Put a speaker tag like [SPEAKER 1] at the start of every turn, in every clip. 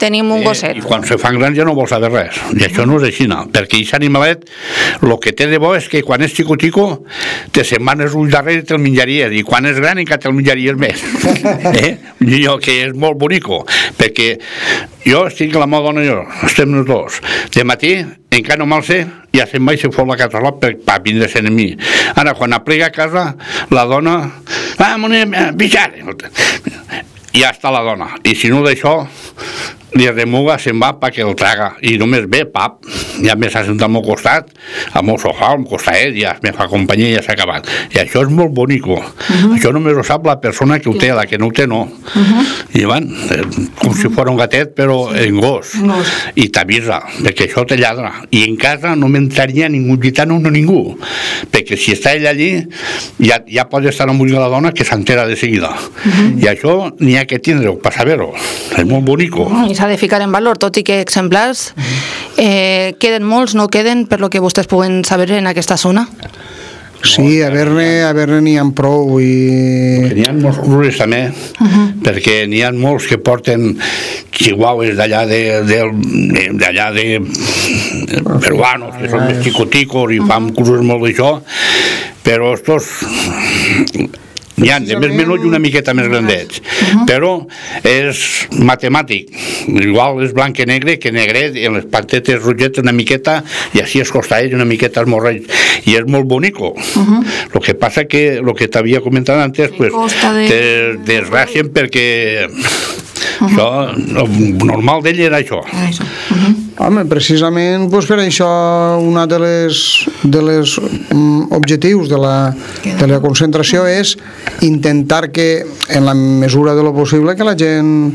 [SPEAKER 1] tenim un gosset.
[SPEAKER 2] I quan se fan grans ja no vol saber res. I això no és així, no. Perquè aquest animalet, el que té de bo és que quan és xico-xico, te se'n van els ulls darrere i te'l menjaries. I quan és gran encara te'l menjaries més. Jo, que és molt bonico. Perquè jo estic la meva dona i jo, estem els dos. De matí, encara no me'l sé, ja se'n va i se fot la casa per vindre-se'n a mi. Ara, quan aplega a casa, la dona... pixar! Ja està la dona. I si no d'això, li remuga, se'n va perquè el traga. I només ve, pap, ja me s'ha sentat al meu costat, al meu sofà, al costat, ja me fa companyia i ja s'ha acabat. I això és molt bonico. Això només ho sap la persona que ho té, la que no ho té no. I van, com si fos un gatet, però en gos. I t'avisa, perquè això te lladra. I en casa no m'entraria ningú gitano, no ningú. Perquè si està ell allí, ja pot estar amb la dona que s'entera de seguida. I això n'hi ha que tindre-ho, per saber-ho. És molt bonico.
[SPEAKER 1] I s'ha de ficar en valor, tot i que exemplars queden molts, no queden, per lo que vostès puguen saber en aquesta zona.
[SPEAKER 3] Sí, a veure n'hi ha prou.
[SPEAKER 2] N'hi ha molts crues també, perquè n'hi ha molts que porten chihuahues d'allà de peruanos, que són més xicoticos i fan crues molt d'això, però estos... N'hi ha de més menut i una miqueta més grandets, però és matemàtic. Igual és blanc que negre, que negret, en les patetes rogetes una miqueta, i així es costaells una miqueta esmorreig. I és molt bonico. El que passa que, el que t'havia comentat antes, te desgracien perquè... Això, el normal d'ell era això.
[SPEAKER 3] Home, precisament per això una de les objectius de la concentració és intentar que, en la mesura de lo possible, que la gent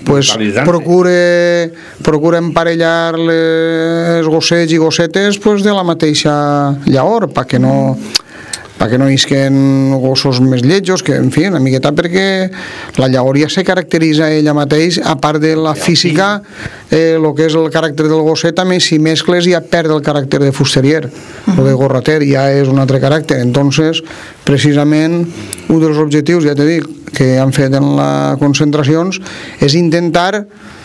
[SPEAKER 3] procure emparellar les gossets i gossetes de la mateixa llaor, perquè no isquen gossos més lletjos, que, en fi, una miqueta perquè la llaor ja se caracteritza ella mateix, a part de la física, el que és el caràcter del gosset, també si mescles ja perd el caràcter de fusterier, o de gorrater, ja és un altre caràcter. Entonces, precisament, un dels objectius, ja t'he dit, que han fet en les concentracions, és intentar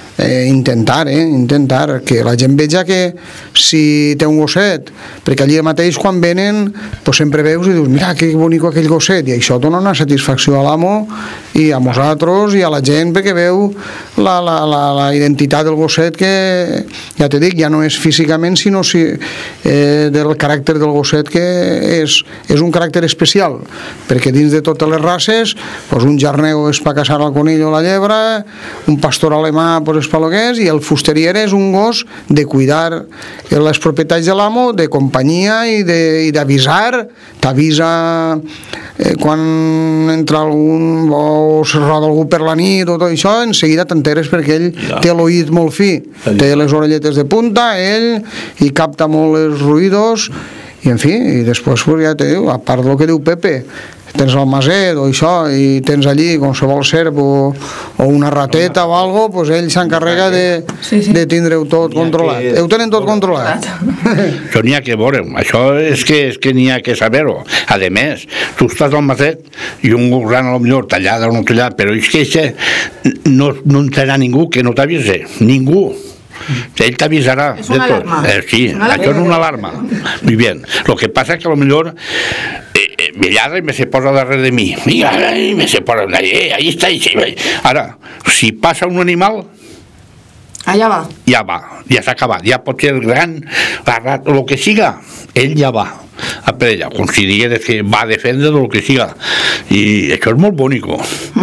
[SPEAKER 3] que la gent veja que si té un gosset, perquè allí mateix quan venen sempre veus i dius, mira que bonico aquell gosset, i això dona una satisfacció a l'amo i a nosaltres i a la gent, perquè veu la identitat del gosset, que ja t'he dit, ja no és físicament sinó del caràcter del gosset, que és un caràcter especial, perquè dins de totes les races un jarneu és per caçar el conill o la llebre, un pastor alemà és per lo que és, i el fusterier és un gos de cuidar les propietats de l'amo, de companyia i d'avisar. T'avisa quan entra algun o se roda algú per la nit o tot això, en seguida t'enteres perquè ell té l'oït molt fi, té les orelletes de punta, ell, i capta molt els ruïdos, i en fi, i després ja te diu, a part del que diu Pepe, tens el maset o això, i tens allí qualsevol serp o una rateta o algo, doncs ell s'encarrega de tindre-ho tot controlat. Ho tenen tot controlat.
[SPEAKER 2] Això n'hi ha que veure, això és que n'hi ha que saber-ho. A més, tu estàs al maset i un gran potser tallada o no tallada, però és que no entrarà ningú que no t'avise, ningú. Ell t'avisarà de tot. Sí, això és una alarma. Muy bien. Lo que pasa es que a lo mejor me lladra y me se posa darrere de mi. Y me se posa ahí está. Ara, si passa un animal,
[SPEAKER 1] allà va.
[SPEAKER 2] Ja s'ha acabat. Ja pot ser gran, el que siga, ell ja va a per ella, com si digués que va a defendre del que siga. I això és molt bonico.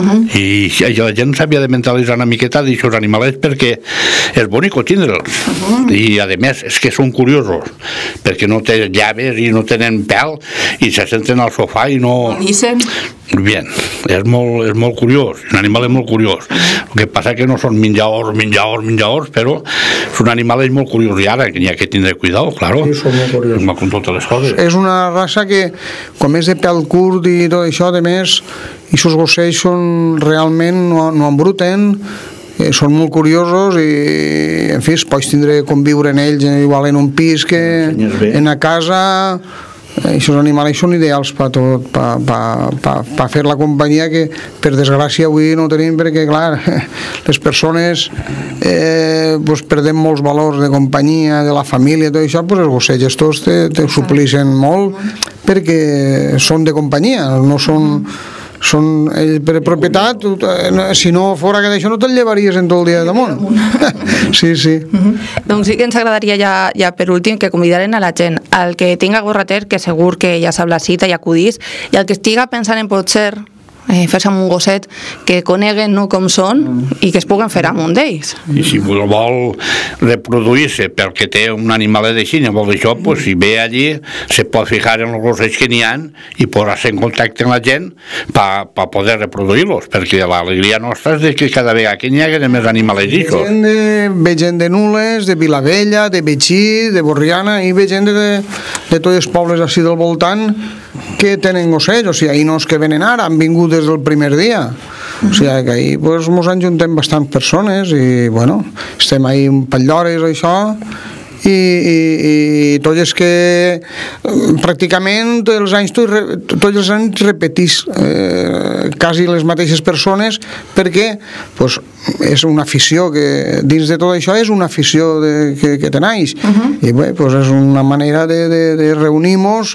[SPEAKER 2] I la gent s'havia de mentalitzar una miqueta d'aixòs animalets, perquè és bonico tindre'ls. I a més és que són curiosos, perquè no tenen llaves i no tenen pèl i se senten al sofà i no... Bien, és molt curiós, un animal és molt curiós. El que passa que no són menjadors, però són animals molt curiosos, i ara que n'hi ha que tindre cuidado, claro, com totes les coses.
[SPEAKER 3] És una raça que, com és de pèl curt i tot això, a més, i els gossets realment no embruten, són molt curiosos i, en fi, pots tindre conviure en ells igual en un pis que en una casa, Aquests animals són ideals per tot, per fer la companyia, que per desgràcia avui no tenim, perquè clar, les persones pues, perdem molts valors de companyia, de la família, tot això, pues, els gossets estos te suplixen molt, perquè són de companyia, no són per propietat. Si no fora que d'això no te'l llevaries en tot el dia damunt. Sí.
[SPEAKER 1] Doncs sí que ens agradaria ja per últim que convidaren a la gent, al que tinga gorrater, que segur que ja sap la cita i acudís, i al que estiga pensant en potser fer-se amb un gosset, que coneguen com són i que es puguen fer amb un d'ells.
[SPEAKER 2] I si vol reproduir-se perquè té un animal de Xina, vol dir això, pues, si ve allí se pot fijar en els gossets que n'hi ha i posar-se en contacte amb la gent per poder reproduir-los, perquè l'alegria nostra és que cada vegada que n'hi hagi més animals d'això.
[SPEAKER 3] Ve gent de Nules, de Vilavella, de Betxí, de Borriana, i ve gent de tots els pobles així del voltant que tenen gossets, o sigui, ahir no és que venen ara, han vingut des del primer dia, o sigui que ahir pues, mos ajuntem bastant persones i bueno, estem ahir un pal d'hores això, i tot és que pràcticament tots els anys repetís quasi les mateixes persones, perquè pues, és una afició que dins de tot això és una afició que tenéis, i bé, pues, és una manera de reunir-nos,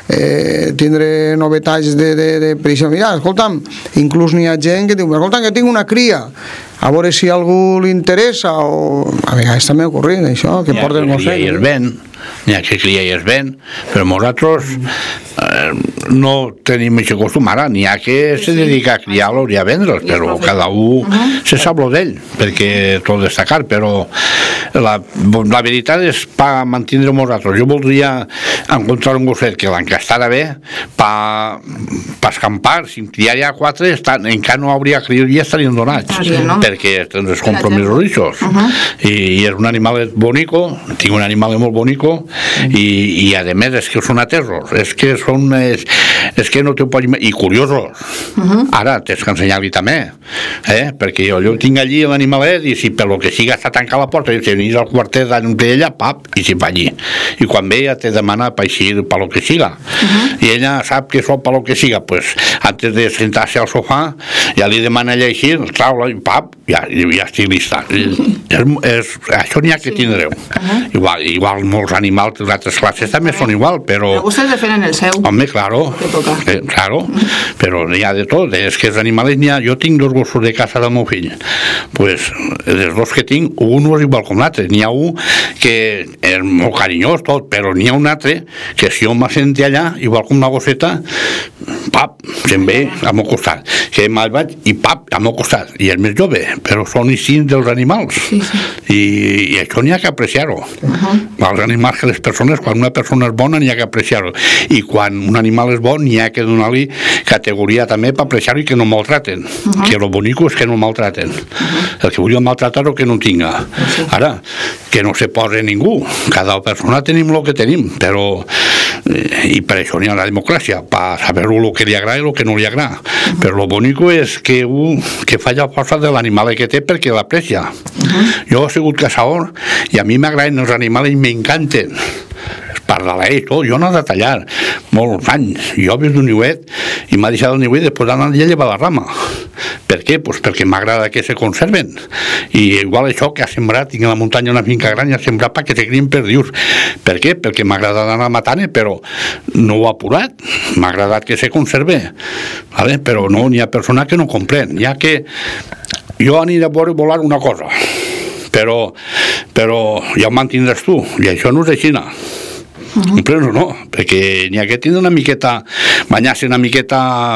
[SPEAKER 3] tindre novetats per això. Mira, escolta'm, inclús n'hi ha gent que diu, escolta'm, que tinc una cria, a veure si a algú li interessa, o a vegades també ha ocorrit això, que porten
[SPEAKER 2] gosset. N'hi ha que cria i es ven, però nosaltres no tenim aquest costum. Ara n'hi ha que se dedica a criar-los i a vendre'ls, però cada un se sap lo d'ell, perquè tot destacar, però la veritat és per mantenir nosaltres. Jo voldria encontrar un gosset que l'encastara bé per escampar. Si criaria 4 encara no hauria criat i ja estarien donats, perquè tens els compromisos d'aixòs, i és un animal bonico, tinc un animal molt bonico, i a més és que són atesos, és que no t'ho pots imaginar, i curiosos. Ara tens que ensenyar-li també, perquè jo tinc allí l'animalet, i si per lo que siga està tancada la porta, i si venís al quartet d'allà d'ella, pap, i si va allí, i quan ve ja te demana per eixir per lo que siga, i ella sap que sóc per lo que siga, pues antes de sentar-se al sofà ja li demana ella eixir, i pap, ja estic llista. Això n'hi ha que tindreu. Igual molts animals de altres classes també són igual, però...
[SPEAKER 1] Però vostès defenen el seu.
[SPEAKER 2] Home, claro, però n'hi ha de tot. És que els animals n'hi ha... Jo tinc 2 gossos de casa del meu fill. Pues, dels 2 que tinc, un no és igual com l'altre. N'hi ha un que és molt carinyós, tot, però n'hi ha un altre que si jo m'assenti allà, igual com una gosseta, pap, se'n ve al meu costat. Que me'l vaig i pap, al meu costat. I és més jove, però són instints dels animals. I això n'hi ha que apreciar-ho. Els animals, que les persones, quan una persona és bona n'hi ha que apreciar-ho, i quan un animal és bo n'hi ha que donar-li categoria també per apreciar-ho i que no maltraten, que lo bonico és que no maltraten, el que volia maltratar-ho que no tinga. Ara, que no se posa ningú, cada persona tenim el que tenim, però i per això n'hi ha la democràcia, per saber-ho el que li agrada i el que no li agrada, però lo bonico és que fa la força de l'animal que té perquè l'aprecia. Jo he sigut caçador i a mi m'agraden els animals i m'encanten, per d'ells, tot. Jo no he de tallar molts anys. Jo he vist un niuet i m'ha deixat el niuet després d'anar a llevar la rama. Per què? Pues perquè m'agrada que se conserven, i igual això que ha sembrat, tinc a la muntanya una finca gran i ha sembrat perquè se crien perdius. Per què? Perquè m'ha agradat anar matant, però no ho ha apurat, m'ha agradat que se conserve, ¿vale? Però no, n'hi ha persona que no comprèn. Hi ha que jo aniré a veure volar una cosa, però ja ho mantindràs tu, i això no és així. Comprens o no? Perquè n'hi ha que tindre una miqueta, banyar-se una miqueta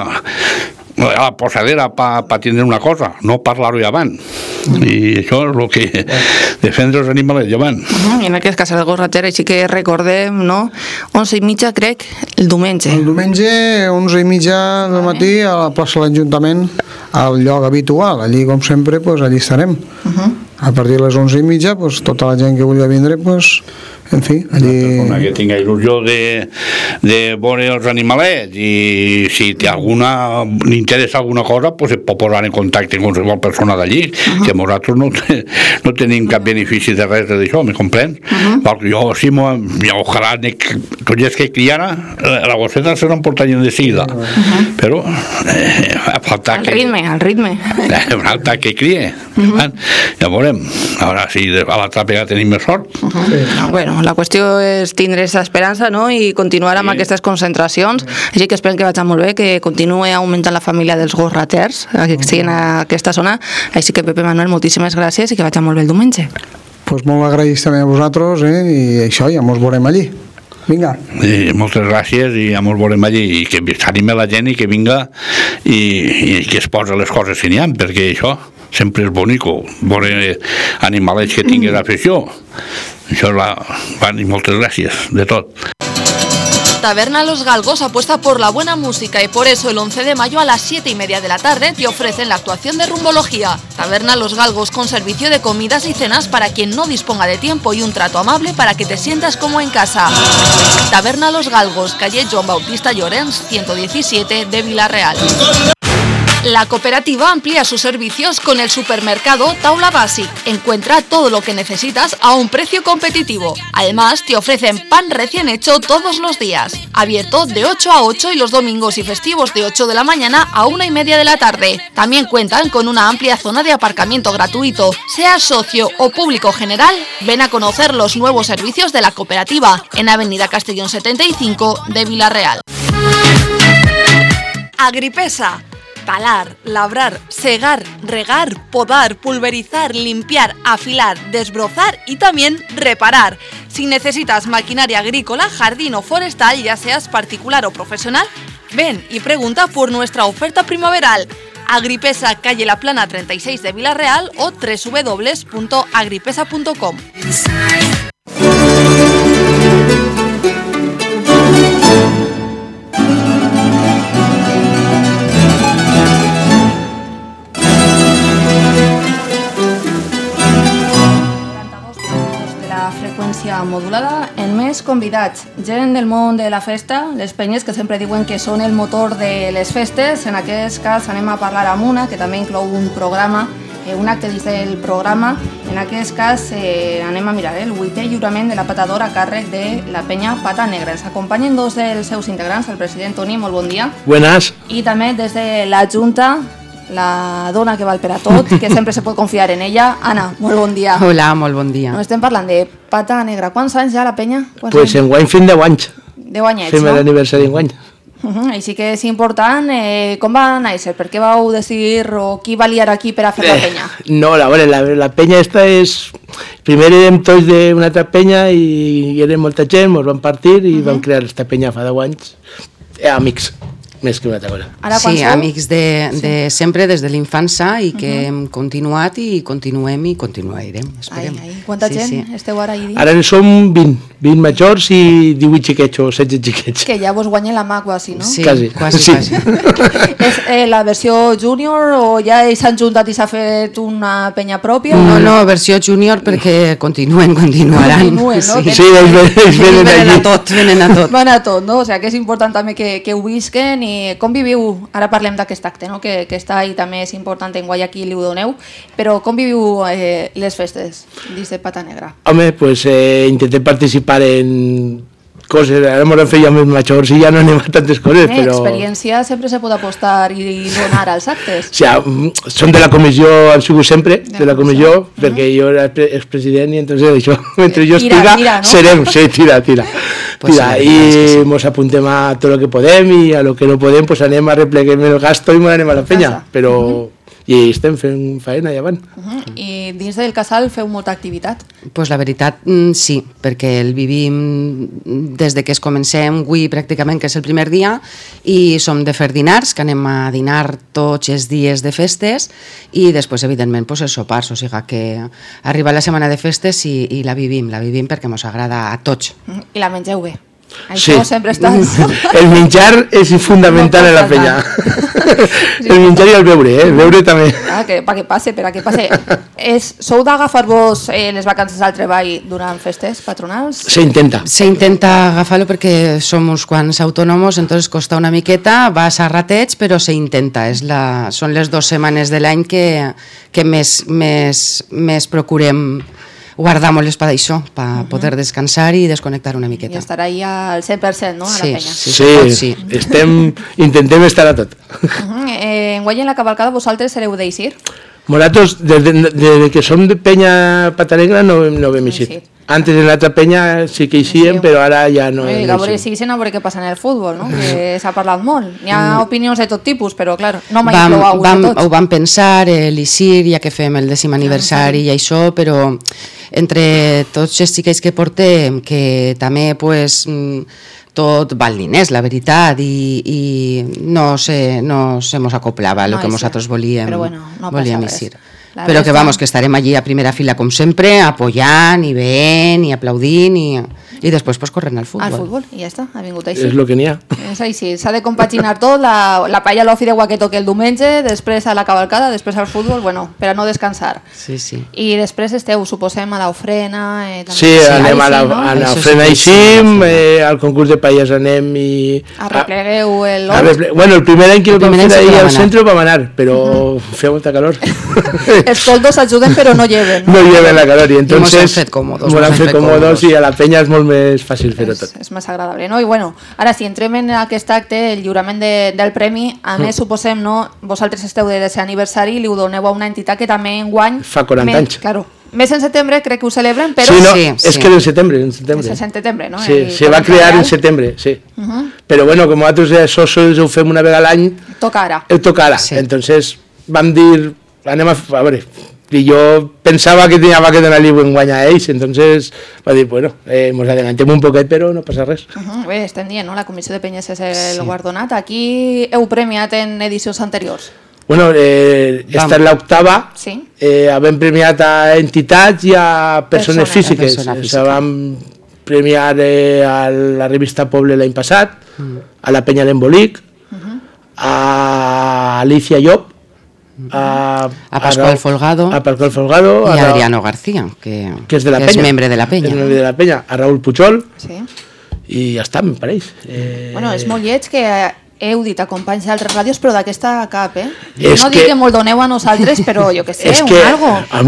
[SPEAKER 2] a la posadera per tindre una cosa, no parlar-ho avant. I això és el que defendre els animals llevant.
[SPEAKER 1] I en aquest cas el gorrater, així que recordem, no? 11:30, crec, el diumenge.
[SPEAKER 3] El diumenge, 11:30 del matí, a la plaça de l'Ajuntament, al lloc habitual. Allí, com sempre, allí estarem. A partir de les 11:30, tota la gent que vulgui vindre, en fi, allí...
[SPEAKER 2] Que tinga il·lusió de veure els animalets i si té li interessa alguna cosa, pues es pot posar en contacte amb qualsevol persona d'allí, que nosaltres no tenim cap benefici de res d'això, me comprens? Jo, sí, ojalà tu ja és que criara, la gosseta se l'emportarien de seguida, però a faltar que...
[SPEAKER 1] Al ritme.
[SPEAKER 2] Falta que crie. Ja veurem. Ara, si a l'altra vegada tenim més sort.
[SPEAKER 1] Bueno, la qüestió és tindre aquesta esperança, no?, i continuar amb aquestes concentracions. Així que esperem que vagi molt bé, que continuï augmentant la família dels gos raters, que siguin a aquesta zona. Així que, Pepe Manuel, moltíssimes gràcies i que vagi molt bé el diumenge.
[SPEAKER 3] Pues molt agraïts també a vosaltres, i això, ja mos veurem allí. Vinga.
[SPEAKER 2] Moltes gràcies i ja mos veurem allí, i que s'anime la gent i que vinga i que es posa les coses que n'hi ha, perquè això sempre és bonico, veure animalets que tinguin afició. Això és moltes gràcies de tot.
[SPEAKER 4] Taberna Los Galgos apuesta por la buena música y por eso el 11 de mayo a las 7:30 de la tarde te ofrecen la actuación de Rumbología. Taberna Los Galgos con servicio de comidas y cenas para quien no disponga de tiempo y un trato amable para que te sientas como en casa. Taberna Los Galgos, calle Joan Bautista Llorens, 117 de Vila-real. La cooperativa amplía sus servicios con el supermercado Taula Basic. Encuentra todo lo que necesitas a un precio competitivo. Además, te ofrecen pan recién hecho todos los días. Abierto de 8 a 8 y los domingos y festivos de 8 de la mañana a 1:30 de la tarde. También cuentan con una amplia zona de aparcamiento gratuito. Seas socio o público general, ven a conocer los nuevos servicios de la cooperativa en Avenida Castellón 75 de Vila-real. Agripesa. Talar, labrar, segar, regar, podar, pulverizar, limpiar, afilar, desbrozar y también reparar. Si necesitas maquinaria agrícola, jardín o forestal, ya seas particular o profesional, ven y pregunta por nuestra oferta primaveral. Agripesa, calle La Plana 36 de Vila-real o www.agripesa.com.
[SPEAKER 1] Modulada en més convidats, gent del món de la festa, les penyes que sempre diuen que són el motor de les festes. En aquest cas anem a parlar amb una que també inclou un programa, un acte dins del programa. En aquest cas anem a mirar el 8è lliurament de la patadora a càrrec de la penya Pata Negra. Ens acompanyen dos dels seus integrants, el president Toni, molt bon dia.
[SPEAKER 5] Buenas.
[SPEAKER 1] I també des de la Junta, la dona que val per a tot, que sempre se pot confiar en ella. Anna, molt bon dia.
[SPEAKER 6] Hola, molt bon dia.
[SPEAKER 1] No estem parlant de Pata Negra. Quants anys ja la penya?
[SPEAKER 5] Pues enguany fem 10 anys.
[SPEAKER 1] 10 anyets,
[SPEAKER 5] fem
[SPEAKER 1] no?
[SPEAKER 5] Fem l'aniversari enguany.
[SPEAKER 1] Així que és important. Com va néixer? Per què vau decidir o qui va liar aquí per a fer la penya?
[SPEAKER 5] No, la penya esta és... Primer érem tots d'una altra penya i érem molta gent, ens vam partir i vam crear esta penya fa 10 anys. Amics. Més que una altra cosa.
[SPEAKER 6] Sí, amics de sempre, des de l'infança, i que hem continuat i continuem i continuarem, esperem.
[SPEAKER 1] Quanta gent esteu ara ahir?
[SPEAKER 5] Ara som 20 majors i 18 xiquets o 16 xiquets.
[SPEAKER 1] Que ja vos guanyen la mà quasi, no?
[SPEAKER 6] Sí,
[SPEAKER 5] quasi.
[SPEAKER 1] És la versió júnior o ja s'han juntat i s'ha fet una penya pròpia?
[SPEAKER 6] No, versió júnior perquè continuaran.
[SPEAKER 1] Continuen, no?
[SPEAKER 5] Sí, ells venen a tot.
[SPEAKER 1] Van a tot, no? O sigui que és important també que ho visquen. I com viviu, ara parlem d'aquest acte, no? que està ahí també és important en Guayaquil i ho doneu, però com viviu les festes dins de Pata Negra?
[SPEAKER 5] Home, pues intentem participar en coses, ara ens hem fet ja més majors i ja no anem a tantes coses, però...
[SPEAKER 1] Experiència sempre se pot apostar i donar als actes.
[SPEAKER 5] O sigui, són de la comissió, han sigut sempre de la comissió, perquè jo era expresident i entonces això, mentre jo estiga,
[SPEAKER 1] no?
[SPEAKER 5] serem, sí, tira. I ens apuntem a tot el que podem i a lo que no podem pues anem a repleguem el gasto i anem a la penya, però... I estem fent faena i avant.
[SPEAKER 1] I dins del casal feu molta activitat?
[SPEAKER 6] Pues la veritat, sí, perquè el vivim des de que es comencem avui pràcticament, que és el primer dia, i som de fer dinars, que anem a dinar tots els dies de festes, i després, evidentment, pues, els sopars, o sigui que arriba la setmana de festes i la vivim perquè ens agrada a tots.
[SPEAKER 1] I la mengeu bé?
[SPEAKER 4] Això sempre estàs...
[SPEAKER 5] El menjar és fundamental en la penya. El menjar i el beure, el beure també.
[SPEAKER 4] Perquè passe. Sou d'agafar-vos les vacances al treball durant festes patronals?
[SPEAKER 5] Se
[SPEAKER 6] intenta agafar-lo perquè som uns quants autònoms, entonces costa una miqueta, vas a rateig, però se intenta. Són les 2 setmanes de l'any que més procurem guardar molt l'espai d'això, per poder descansar i desconnectar una miqueta.
[SPEAKER 4] I estar ahí al 100%, no?, a la penya.
[SPEAKER 5] Sí. Intentem estar a tot.
[SPEAKER 4] Enguany en la cavalcada vosaltres sereu d'eixir?
[SPEAKER 5] Nosaltres, des que som de penya Patalegre no vam eixir. Antes en l'altra penya sí que eixíem, però ara ja no
[SPEAKER 4] eixim. A veure si a veure què passa en el futbol, no? Que s'ha parlat molt. Hi ha opinions de tot tipus, però clar, no mai plou a tots.
[SPEAKER 6] Ho vam pensar, l'eixir, ja que fem el 10è aniversari i això, però entre tots els xiquets que portem, que també tot val diners, la veritat, i no se mos acoplava el que nosaltres volíem eixir. Però que vamos, que estarem allí a primera fila com sempre, apoyant i veient i aplaudint i després pues corrent al futbol.
[SPEAKER 4] Al futbol, i ja està, ha vingut així.
[SPEAKER 5] És el que n'hi ha.
[SPEAKER 4] És així, s'ha de compaginar tot, la paella l'ofi de guaqueto que el diumenge, després a la cavalcada, després al futbol, bueno, per a no descansar.
[SPEAKER 6] Sí.
[SPEAKER 4] I després esteu, suposem, a l'ofrena...
[SPEAKER 5] Sí, anem a l'ofrena eixim, al concurs de paelles anem i...
[SPEAKER 4] Arreplegueu l'hort?
[SPEAKER 5] Bueno, el primer any que vam fer ahir al centre vam anar, però feia molta calor.
[SPEAKER 4] Els toldos ajuden però no lleven.
[SPEAKER 5] No lleven la calor i entonces...
[SPEAKER 6] Mos han fet
[SPEAKER 5] còmodos i a la penya és molt més fàcil fer-ho tot.
[SPEAKER 4] És més agradable, no? I bueno, ara si entrem en aquest acte, el lliurament del premi, a més suposem, no? Vosaltres esteu de 10è aniversari i li ho doneu a una entitat que també enguany...
[SPEAKER 5] Fa 40 anys.
[SPEAKER 4] Claro. Més en setembre crec que ho celebren, però...
[SPEAKER 5] Sí, és que en setembre.
[SPEAKER 4] És en setembre, no?
[SPEAKER 5] Sí, se va crear en setembre, sí. Però bueno, com nosaltres sols ho fem una vegada a l'any...
[SPEAKER 4] Toca ara.
[SPEAKER 5] Entonces vam dir... Anem a veure, i jo pensava que tenia que donar-li un guany a ells, entonces va dir, bueno, ens adellantem un poquet, però no passa res.
[SPEAKER 4] Bé, estem dient, no? La comissió de penyes és el guardonat. Aquí heu premiat en edicions anteriors?
[SPEAKER 5] Bueno, esta és l'octava, hem premiat a entitats i a persones físiques. Vam premiar a la revista Poble l'any passat, a la Penya d'Embolic, a Alicia Llop,
[SPEAKER 6] a Pascual Folgado
[SPEAKER 5] y
[SPEAKER 6] a Adriano García, que
[SPEAKER 5] és
[SPEAKER 6] membre de la penya,
[SPEAKER 5] a Raúl Puchol, i ja està, em pareix.
[SPEAKER 4] Bueno, és molt lleig que heu dit a companys d'altres ràdios, però d'aquesta cap, no dic que molt doneu a nosaltres, però jo què sé, algo.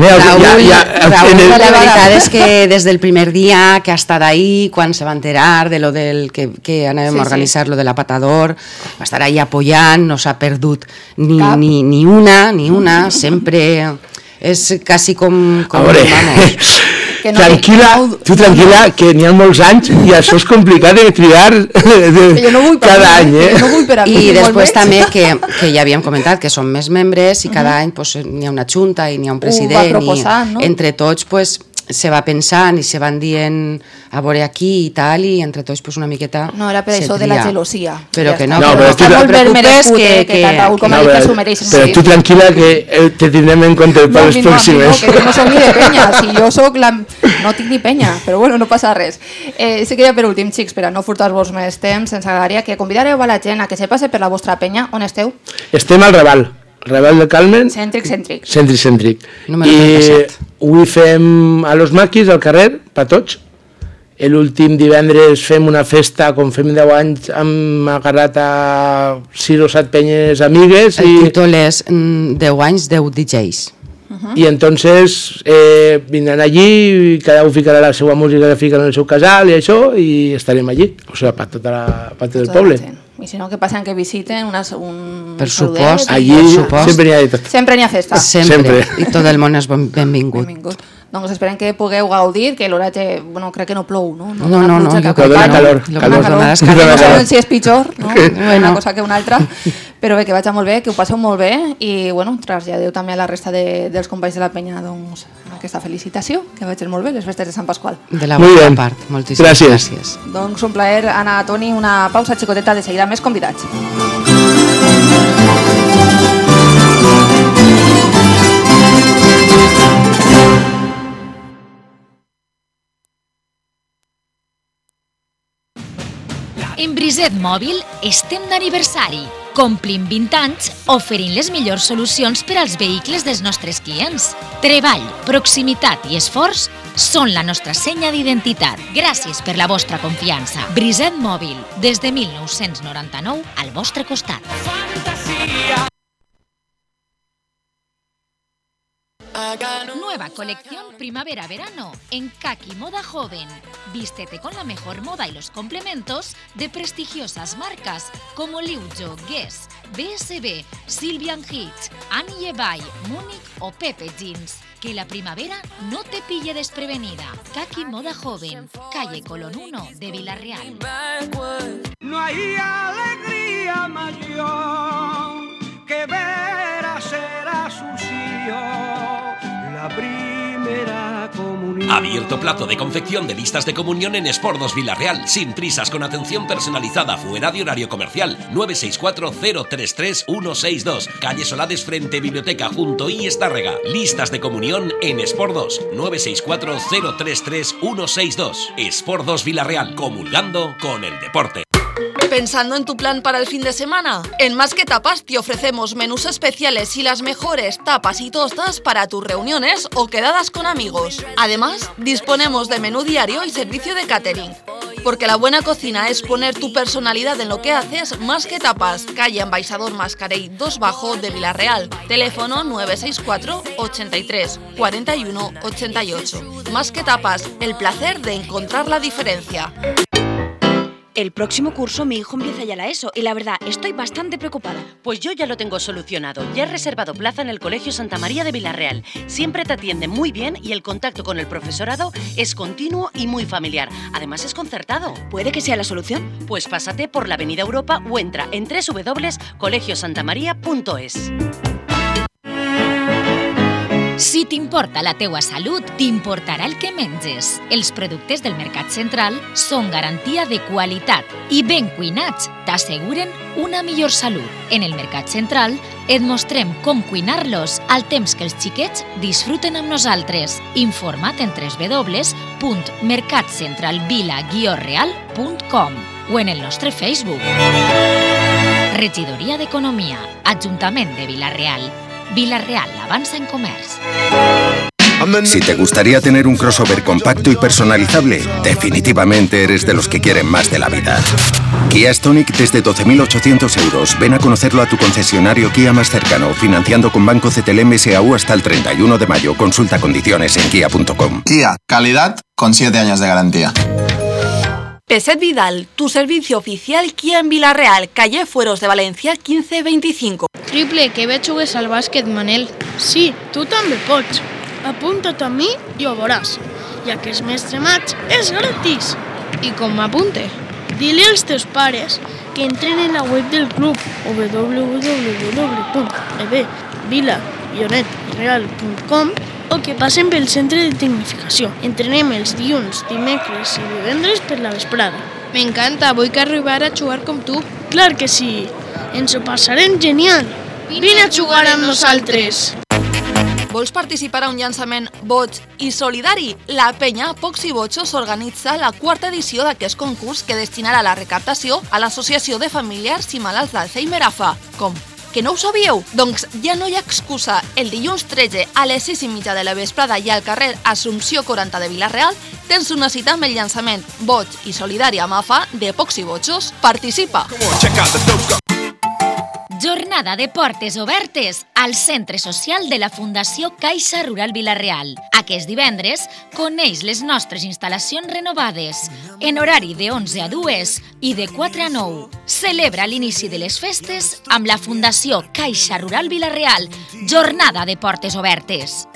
[SPEAKER 6] Raúl, la veritat és que des del primer dia que ha estat ahí, quan se va enterar de lo del que anàvem a organitzar lo de l'apatador, va estar ahí apoyant, no s'ha perdut ni una, sempre és quasi com vamos.
[SPEAKER 5] Tranquil·la, que n'hi ha molts anys i això és complicat de triar cada any.
[SPEAKER 6] I després també, que ja havíem comentat, que som més membres i cada any n'hi ha una junta i n'hi ha un president i entre tots se va pensant i se van dient a veure aquí i tal, i entre tots una miqueta
[SPEAKER 4] no, era per això de la gelosia.
[SPEAKER 6] Però que no,
[SPEAKER 4] però està molt ben merescut, que tant Raúl com a dit que s'ho mereixen.
[SPEAKER 5] Però tu tranquil·la que te tindrem en compte per les pròximes.
[SPEAKER 4] No, que jo no soc ni de penya, si jo soc no tinc ni penya, però bueno, no passa res. Sí que ja per últim, xics, per a no furtar-vos més temps, ens agradaria que convidareu a la gent a que se passe per la vostra penya. On esteu?
[SPEAKER 5] Estem al Raval del Carmen.
[SPEAKER 4] Cèntric.
[SPEAKER 5] I avui fem a Los Maquis, al carrer, per tots. L'últim divendres fem una festa, com fem 10 anys, hem agarrat a 6 o 7 penyes amigues.
[SPEAKER 6] El títol és 10 anys, 10 DJs.
[SPEAKER 5] I entonces vindran allí, cada un ficarà la seva música que fica en el seu casal i això, i estarem allí, o sigui, per tot el poble.
[SPEAKER 4] I si no, que passen que visiten un
[SPEAKER 6] supost,
[SPEAKER 5] allí sempre n'hi ha de tot.
[SPEAKER 4] Sempre n'hi ha festa.
[SPEAKER 6] Sempre. I tot el món és benvingut.
[SPEAKER 4] Doncs esperem que pugueu gaudir, que l'oratge, bueno, crec que no plou, no?
[SPEAKER 6] No,
[SPEAKER 5] que dona calor.
[SPEAKER 4] No sabem si és pitjor, no? Una cosa que una altra. Però bé, que vagi molt bé, que ho passeu molt bé i, bueno, traslladeu també a la resta dels companys de la penya, doncs, aquesta felicitació, que vagin molt bé les festes de Sant Pasqual.
[SPEAKER 6] De la vostra part, moltíssimes gràcies.
[SPEAKER 4] Doncs un plaer, Anna, Toni, una pausa xicoteta, de seguida més convidats.
[SPEAKER 7] En Briset Mòbil estem d'aniversari. Complim 20 anys oferint les millors solucions per als vehicles dels nostres clients. Treball, proximitat i esforç són la nostra senya d'identitat. Gràcies per la vostra confiança. Briset Mòbil, des de 1999 al vostre costat. Nueva colección primavera-verano en Kaki Moda Joven. Vístete con la mejor moda y los complementos de prestigiosas marcas como Liujo, Guess, BSB, Sylvian Hitch, Annie Ebay, Múnich o Pepe Jeans. Que la primavera no te pille desprevenida. Kaki Moda Joven, calle Colón 1 de Villarreal.
[SPEAKER 8] No hay alegría mayor que ver a ser Asunción la primera comunión.
[SPEAKER 9] Abierto plazo de confección de listas de comunión en Espordos Villarreal, sin prisas, con atención personalizada, fuera de horario comercial. 964-033-162, calle Solades frente Biblioteca junto I Estárrega. Listas de comunión en Espordos. 964-033-162. Espordos Villarreal, comulgando con el deporte.
[SPEAKER 4] ¿Pensando en tu plan para el fin de semana? En Más que Tapas te ofrecemos menús especiales y las mejores tapas y tostas para tus reuniones o quedadas con amigos. Además, disponemos de menú diario y servicio de catering. Porque la buena cocina es poner tu personalidad en lo que haces. Más que Tapas, calle Ambaixador Mascarell 2 Bajo de Villarreal. Teléfono 964 83 41 88. Más que Tapas, el placer de encontrar la diferencia.
[SPEAKER 10] El próximo curso mi hijo empieza ya la ESO y la verdad estoy bastante preocupada.
[SPEAKER 11] Pues yo ya lo tengo solucionado. Ya he reservado plaza en el Colegio Santa María de Villarreal. Siempre te atienden muy bien y el contacto con el profesorado es continuo y muy familiar. Además es concertado.
[SPEAKER 10] ¿Puede que sea la solución?
[SPEAKER 11] Pues pásate por la Avenida Europa o entra en www.colegiosantamaria.es.
[SPEAKER 7] Si t'importa la teua salut, t'importarà el que menges. Els productes del Mercat Central són garantia de qualitat i ben cuinats t'asseguren una millor salut. En el Mercat Central et mostrem com cuinar-los al temps que els xiquets disfruten amb nosaltres. Informa't en www.mercatcentralvila-real.com o en el nostre Facebook. Regidoria d'Economia, Ajuntament de Vila-real. Vila-real avanza en comercio.
[SPEAKER 12] Si te gustaría tener un crossover compacto y personalizable, definitivamente eres de los que quieren más de la vida. Kia Stonic desde 12.800 euros. Ven a conocerlo a tu concesionario Kia más cercano, financiando con Banco CTLM SAU hasta el 31 de mayo. Consulta condiciones en kia.com.
[SPEAKER 13] Kia, calidad con 7 años de garantía.
[SPEAKER 4] Peset Vidal, tu servicio oficial Kia en Vila-real, calle Fueros de Valencia 1525.
[SPEAKER 14] Triple, que bé jugues al bàsquet, Manel.
[SPEAKER 15] Sí, tu també pots. Apunta't a mi i ho veuràs. Ja que és mes de maig, és gratis.
[SPEAKER 14] I com m'apunte?
[SPEAKER 15] Dile als teus pares que entren en la web del club www.vila-real.com o que passen pel centre de tecnificació. Entrenem els dilluns, dimecres i divendres per la vesprada.
[SPEAKER 14] M'encanta, vull que arribar a jugar com tu.
[SPEAKER 15] Clar que sí, ens ho passarem genial. Vine a jugar amb nosaltres.
[SPEAKER 4] Vols participar a un llançament boig i solidari? La penya Pocs i Botxos organitza la 4ª edició d'aquest concurs que destinarà la recaptació a l'Associació de Familiars i Malalts d'Alzheimer AFA. Com? Que no ho sabíeu? Doncs ja no hi ha excusa. El dilluns 13 a les 6:30 de la vesprada i al carrer Assumpció 40 de Vila-real tens una cita amb el llançament boig i solidari amb AFA de Pocs i Botxos. Participa!
[SPEAKER 7] Jornada de portes obertes al Centre Social de la Fundació Caixa Rural Vila-real. Aquest divendres coneix les nostres instal·lacions renovades en horari de 11 a 2 i de 4 a 9. Celebra l'inici de les festes amb la Fundació Caixa Rural Vila-real. Jornada de portes obertes.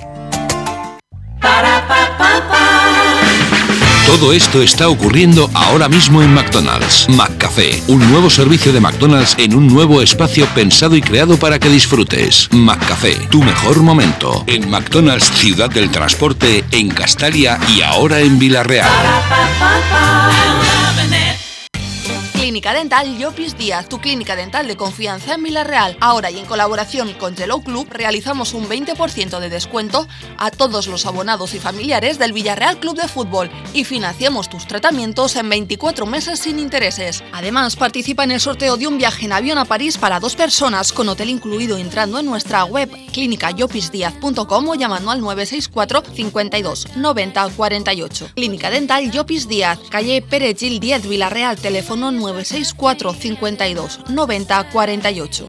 [SPEAKER 16] Todo esto está ocurriendo ahora mismo en McDonald's. McCafé, un nuevo servicio de McDonald's en un nuevo espacio pensado y creado para que disfrutes. McCafé, tu mejor momento. En McDonald's Ciudad del Transporte, en Castalia y ahora en Vila-real.
[SPEAKER 4] Clínica Dental Llopis Díaz, tu clínica dental de confianza en Vila-real. Ahora y en colaboración con Hello Club realizamos un 20% de descuento a todos los abonados y familiares del Villarreal Club de Fútbol y financiamos tus tratamientos en 24 meses sin intereses. Además, participa en el sorteo de un viaje en avión a París para 2 personas con hotel incluido entrando en nuestra web clinicayopisdiaz.com o llamando al 964 52 90 48. Clínica Dental Llopis Díaz, calle Pere Gil 10, Vila-real, teléfono 964 52 90 48.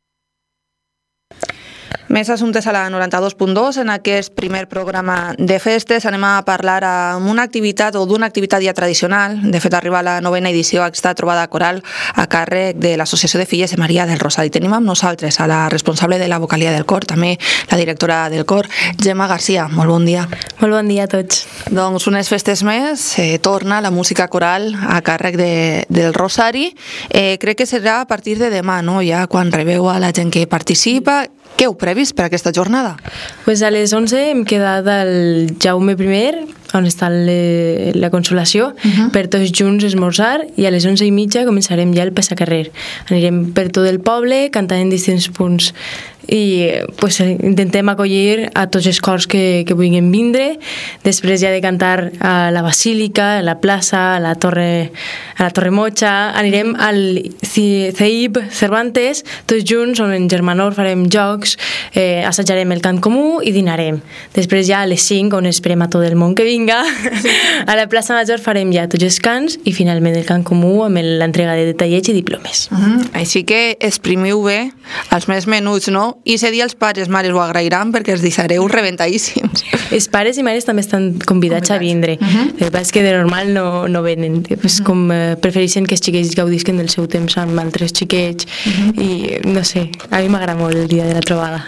[SPEAKER 1] Més assumptes a la 92.2. En aquest primer programa de festes anem a parlar amb una activitat o d'una activitat ja tradicional. De fet, arriba la 9ª edició aquesta trobada coral a càrrec de l'Associació de Filles de Maria del Rosari. Tenim amb nosaltres a la responsable de la vocalia del cor, també la directora del cor, Gemma Garcia. Molt bon dia.
[SPEAKER 17] Molt bon dia a tots.
[SPEAKER 1] Doncs unes festes més, torna la música coral a càrrec del Rosari. Crec que serà a partir de demà, no? Ja quan rebeu a la gent que participa. Què heu previst per aquesta jornada?
[SPEAKER 17] Pues a les 11 hem quedat al Jaume I, on està la Consolació, per tots junts esmorzar, i a les 11:30 començarem ja el passacarrer. Anirem per tot el poble, cantant en distints punts, i pues, intentem acollir a tots els cors que vulguin vindre. Després ja de cantar a la Basílica, a la plaça, a la Torre Mocha, anirem al CEIP Cervantes, tots junts, on en Germanor farem jocs, assajarem el cant comú i dinarem. Després ja a les 5, on esperem a tot el món que vinga, a la plaça Major farem ja tots els cants i finalment el cant comú amb l'entrega de detallets i diplomes.
[SPEAKER 1] Així que exprimiu bé els més menuts, no? I ese dia els pares, mares ho agrairan perquè els deixareu reventadíssims.
[SPEAKER 17] Els pares i mares també estan convidats a vindre. El que passa és que de normal no venen. Com prefereixen que els xiquets gaudisquen del seu temps amb altres xiquets i no sé, a mi m'agrada molt el dia de la trobada.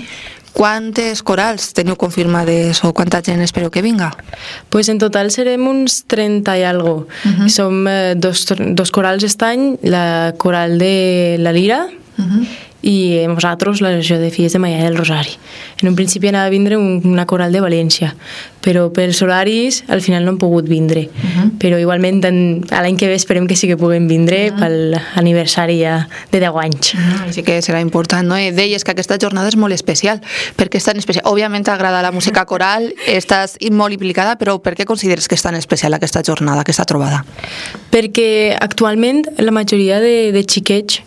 [SPEAKER 1] Quantes corals teniu confirmades o quanta gent espereu que vinga?
[SPEAKER 17] Pues en total serem uns 30 i algo. Som dos corals aquest any, la coral de la Lira i nosaltres l'Associació de Filles de Maria del Rosari. En un principi anava a vindre una coral de València, però pels horaris al final no han pogut vindre. Però igualment l'any que ve esperem que sí que puguem vindre per l'aniversari de 10 anys.
[SPEAKER 1] Així que serà important, no? Deies que aquesta jornada és molt especial. Per què és tan especial? Òbviament t'agrada la música coral, estàs molt implicada, però per què consideres que és tan especial aquesta jornada, aquesta trobada?
[SPEAKER 17] Perquè actualment la majoria de xiquets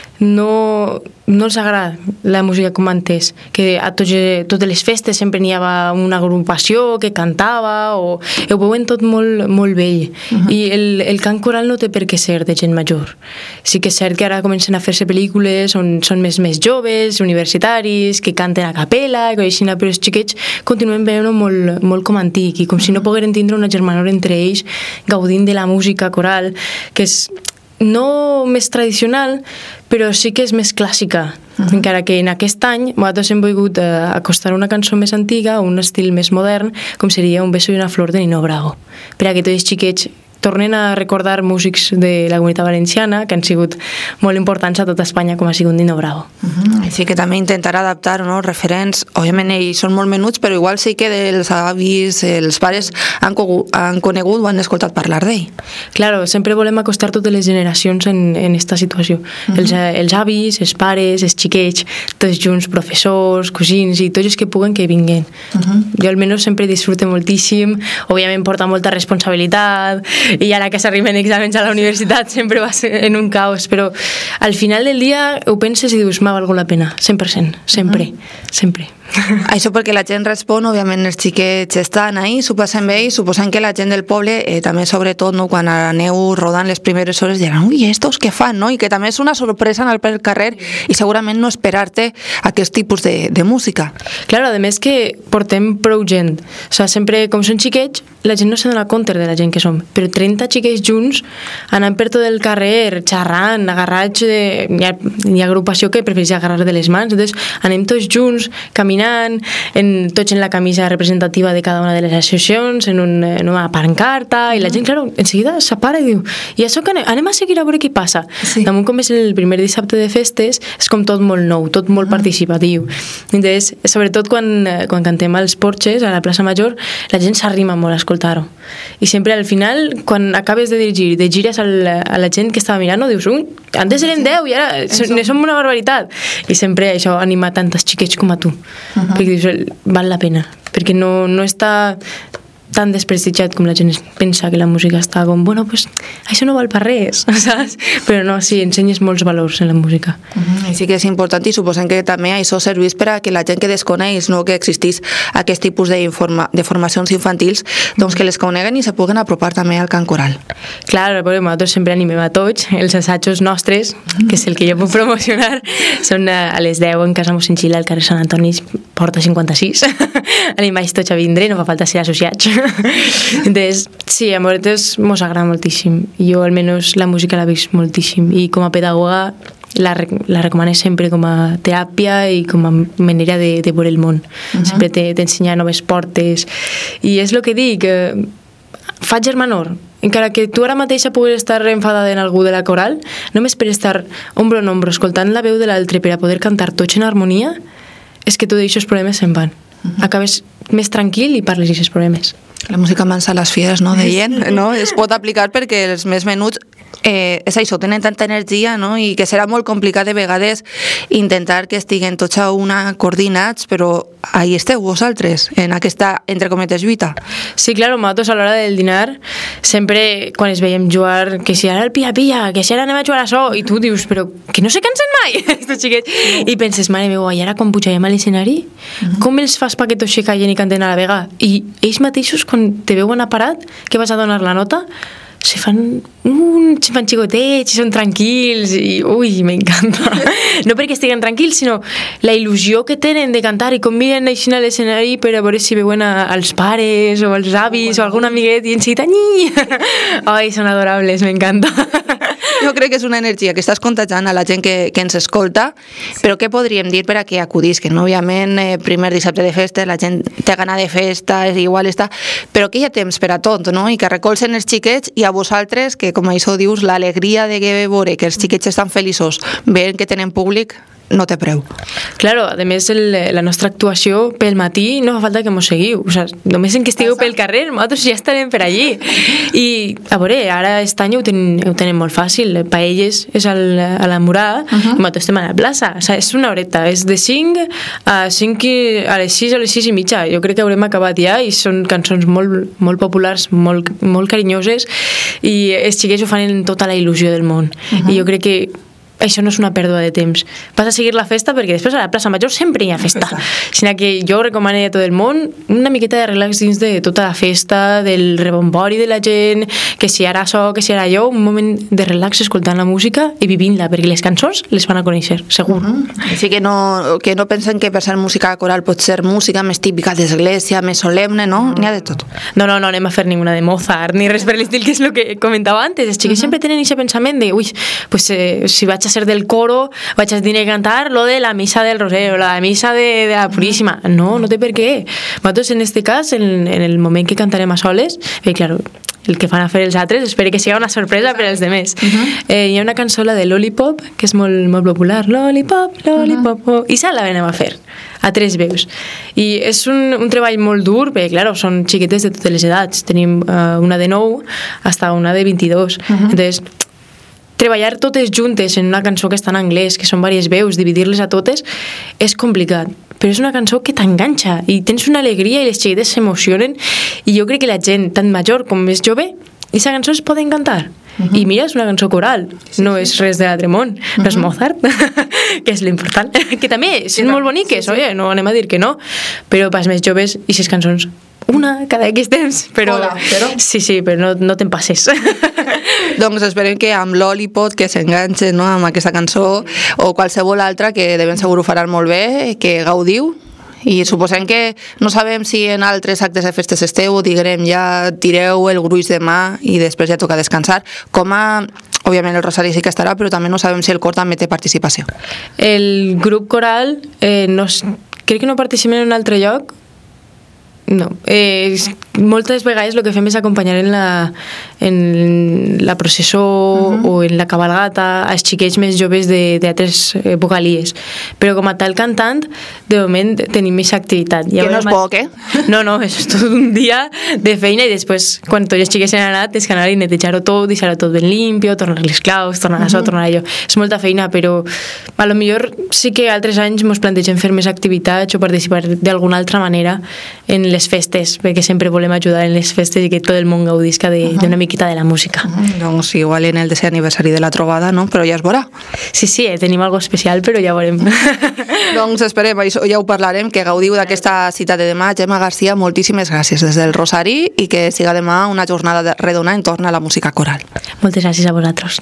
[SPEAKER 17] no els agrada la música com antes, que a totes les festes sempre n'hi havia una agrupació que cantava, o ho veuen tot molt vell, i el cant coral no té per què ser de gent major. Sí que és cert que ara comencen a fer-se pel·lícules on són més joves, universitaris, que canten a capella, però els xiquets continuen veient-ho molt com antic, i com si no pogueren tindre una germanor entre ells, gaudint de la música coral, que és no més tradicional, però sí que és més clàssica, encara que en aquest any nosaltres hem volgut acostar una cançó més antiga, un estil més modern, com seria Un beso i una flor de Nino Bravo, per a que tots els xiquets tornen a recordar músics de la Comunitat Valenciana que han sigut molt importants a tota Espanya, com ha sigut Nino Bravo.
[SPEAKER 1] Així que també intentarà adaptar referents, òbviament ells són molt menuts, però igual sí que els avis, els pares han conegut o han escoltat parlar d'ell.
[SPEAKER 17] Claro, sempre volem acostar totes les generacions en aquesta situació. Els avis, els pares, els xiquets, tots junts, professors, cosins i tots els que puguen que vinguin. Jo almenys sempre disfruto moltíssim, òbviament porta molta responsabilitat, i ara que s'arriben exàmens a la universitat sempre va ser en un caos, però al final del dia ho penses i dius, m'ha valgut la pena, 100%, sempre.
[SPEAKER 1] Això perquè la gent respon, òbviament els xiquets estan ahí, s'ho passen bé, i suposant que la gent del poble, també sobretot quan aneu rodant les primeres hores, diran, ui, estos què fan, no? I que també és una sorpresa anar pel carrer i segurament no esperar-te aquest tipus de música.
[SPEAKER 17] Claro, a més que portem prou gent, o sigui, sempre, com són xiquets, la gent no se dona compte de la gent que som, però 30 xiquets junts anant per tot el carrer, xerrant, agarrats, hi ha agrupació que prefereix agarrar de les mans, entonces anem tots junts, caminant caminant, tots en la camisa representativa de cada una de les associacions, en una pancarta, i la gent, clar, en seguida s'apara i diu, i això que anem a seguir a veure què passa. Damunt, com és el primer dissabte de festes, és com tot molt nou, tot molt participatiu. Entonces, sobretot quan cantem als porxes, a la plaça Major, la gent s'arrima molt a escoltar-ho. I sempre al final, quan acabes de dirigir, de gires a la gent que estava mirant, dius, antes eren 10 i ara som una barbaritat. I sempre això anima tantes xiquets com a tu, perquè dius, val la pena, perquè no està tan desprestigiat com la gent pensa que la música està com, bueno, pues això no val per res, saps? Però no, sí, ensenyes molts valors en la música.
[SPEAKER 1] I sí que és important i suposem que també això serveix per a que la gent que desconeix que existís aquest tipus de formacions infantils, doncs que les coneguen i se puguen apropar també al cant coral.
[SPEAKER 17] Clar, nosaltres sempre animem a tots, els assajos nostres, que és el que jo puc promocionar, són a les 10 en Casa Mossèn Xile, al carrer Sant Antoni, porta 56. Animais tots a vindre, no fa falta ser associats. Entonces, sí, a nosaltres mos agrada moltíssim. Jo, almenys, la música la veig moltíssim. I com a pedagoga la recomano sempre com a teràpia i com a manera de veure el món. Sempre t'ensenya noves portes. I és el que dic, fa germanor. Encara que tu ara mateixa puguis estar enfadada en algú de la coral, només per estar ombro en ombro escoltant la veu de l'altre per a poder cantar tots en harmonia, és que tots aquests problemes se'n van. Acabes més tranquil i parles d'aquests problemes.
[SPEAKER 1] La música mansa les fieres, no? Deien, no? Es pot aplicar perquè els més menuts és això, tenen tanta energia, no? I que serà molt complicat de vegades intentar que estiguen tots a una coordinats, però ahí esteu vosaltres, en aquesta, entre cometes, lluita.
[SPEAKER 17] Sí, clar, nosaltres a l'hora del dinar sempre, quan es veiem jugar, que si ara el pia-pia, que si ara anem a jugar a això, i tu dius, però que no se cansen mai, estos xiquets. I penses, mare meva, i ara quan pujarem a l'escenari, com els fas perquè tots se callen i canten a la vega? I ells mateixos, quan te veuen aparat, que vas a donar la nota, se fan xicotets, són tranquils i ui, m'encanta. No perquè estiguen tranquils, sinó la il·lusió que tenen de cantar i com miren així a l'escenari per a veure si veuen als pares o als avis o algun amiguet i en seguida ai, són adorables, m'encanta.
[SPEAKER 1] Jo crec que és una energia que estàs contagiant a la gent que ens escolta, però què podríem dir per a que acudisquen? Òbviament, primer dissabte de festa, la gent té gana de festa, és igual està, però que hi ha temps per a tot, no? I que recolzen els xiquets i a vosaltres, que com això dius, l'alegria de veure que els xiquets estan feliços, veient que tenen públic, no té preu.
[SPEAKER 17] Claro, a més la nostra actuació pel matí no fa falta que mos seguiu, o sea, només en que estigueu pel carrer nosaltres ja estarem per allí. I a veure, ara aquest any ho tenen molt fàcil, Paelles és a la Murà i nosaltres estem a la plaça, o sea, és una horeta, és de 5 a 5 a les 6 a les 6 i mitja, jo crec que haurem acabat ja i són cançons molt populars, molt carinyoses i els xiquets ho fan amb tota la il·lusió del món i jo crec que això no és una pèrdua de temps. Vas a seguir la festa perquè després a la plaça Major sempre hi ha festa. Sinó que jo recomano a tot el món una miqueta de relax dins de tota la festa, del rebombori de la gent, que si ara això, que si ara allò, un moment de relax escoltant la música i vivint-la, perquè les cançons les van a conèixer, segur.
[SPEAKER 1] Així que no pensen que per ser música coral pot ser música més típica d'església, més solemne, no? N'hi ha de tot.
[SPEAKER 17] No anem a fer ninguna de Mozart, ni res per l'estil, que és el que comentava antes. Els xiquets sempre tenen aquest pensament de, ui, pues si vaig a ser del coro, vaig a tenir que cantar lo de la misa del Rosario, la misa de la Puríssima. No té per què. Nosaltres, en este cas, en el moment que cantarem a soles, claro, el que fan a fer els altres, espero que sigui una sorpresa per als demés. Hi ha una cançó, la de Lollipop, que és molt popular. Lollipop, lollipop, i la venem a fer a 3 veus. I és un treball molt dur, perquè, clar, són xiquetes de totes les edats. Tenim una de 9 fins una de 22. Entonces, treballar totes juntes en una cançó que està en anglès, que són diverses veus, dividir-les a totes, és complicat. Però és una cançó que t'enganxa i tens una alegria i les xiquetes s'emocionen i jo crec que la gent, tant major com més jove, aquesta cançó es poden cantar. I mira, és una cançó coral, no és res de l'altre món, no és Mozart, que és l'important, que també són molt boniques, oi? No anem a dir que no, però pels més joves, i aquestes cançons, una cada X temps, però sí, però no te'n passes.
[SPEAKER 1] Doncs esperem que amb Lollipop que s'enganxen, no, amb aquesta cançó o qualsevol altra, que de ben segur ho faran molt bé, que gaudiu. I suposem que no sabem si en altres actes de festes esteu o diguem ja tireu el gruix de mà i després ja toca descansar. Òbviament el Rosari sí que estarà, però també no sabem si el cor també té participació.
[SPEAKER 17] El grup coral no crec que no participem en un altre lloc. No, moltes vegades el que fem és acompanyar en la processó o en la cabalgata als xiquets més joves de altres vocalies, però com a tal cantant de moment tenim més activitat.
[SPEAKER 1] Que no és poc,
[SPEAKER 17] No, és tot un dia de feina i després quan tots els xiquets han anat és que anar i netejar-ho tot, deixar-ho tot ben limpio, tornar les claus, tornar això, tornar allò. És molta feina, però a lo millor sí que altres anys ens plantegem fer més activitats o participar d'alguna altra manera en les festes, perquè sempre volem ajudar en les festes i que tot el món gaudisca d'una miqueta de la música.
[SPEAKER 1] Doncs igual en el 10è aniversari de la trobada, no? Però ja es veurà.
[SPEAKER 17] Sí, tenim algo especial, però ja veurem.
[SPEAKER 1] Doncs esperem, ja ho parlarem, que gaudiu d'aquesta cita de demà. Gemma Garcia, moltíssimes gràcies des del Rosari i que siga demà una jornada redona entorn a la música coral.
[SPEAKER 17] Moltes gràcies a vosaltres.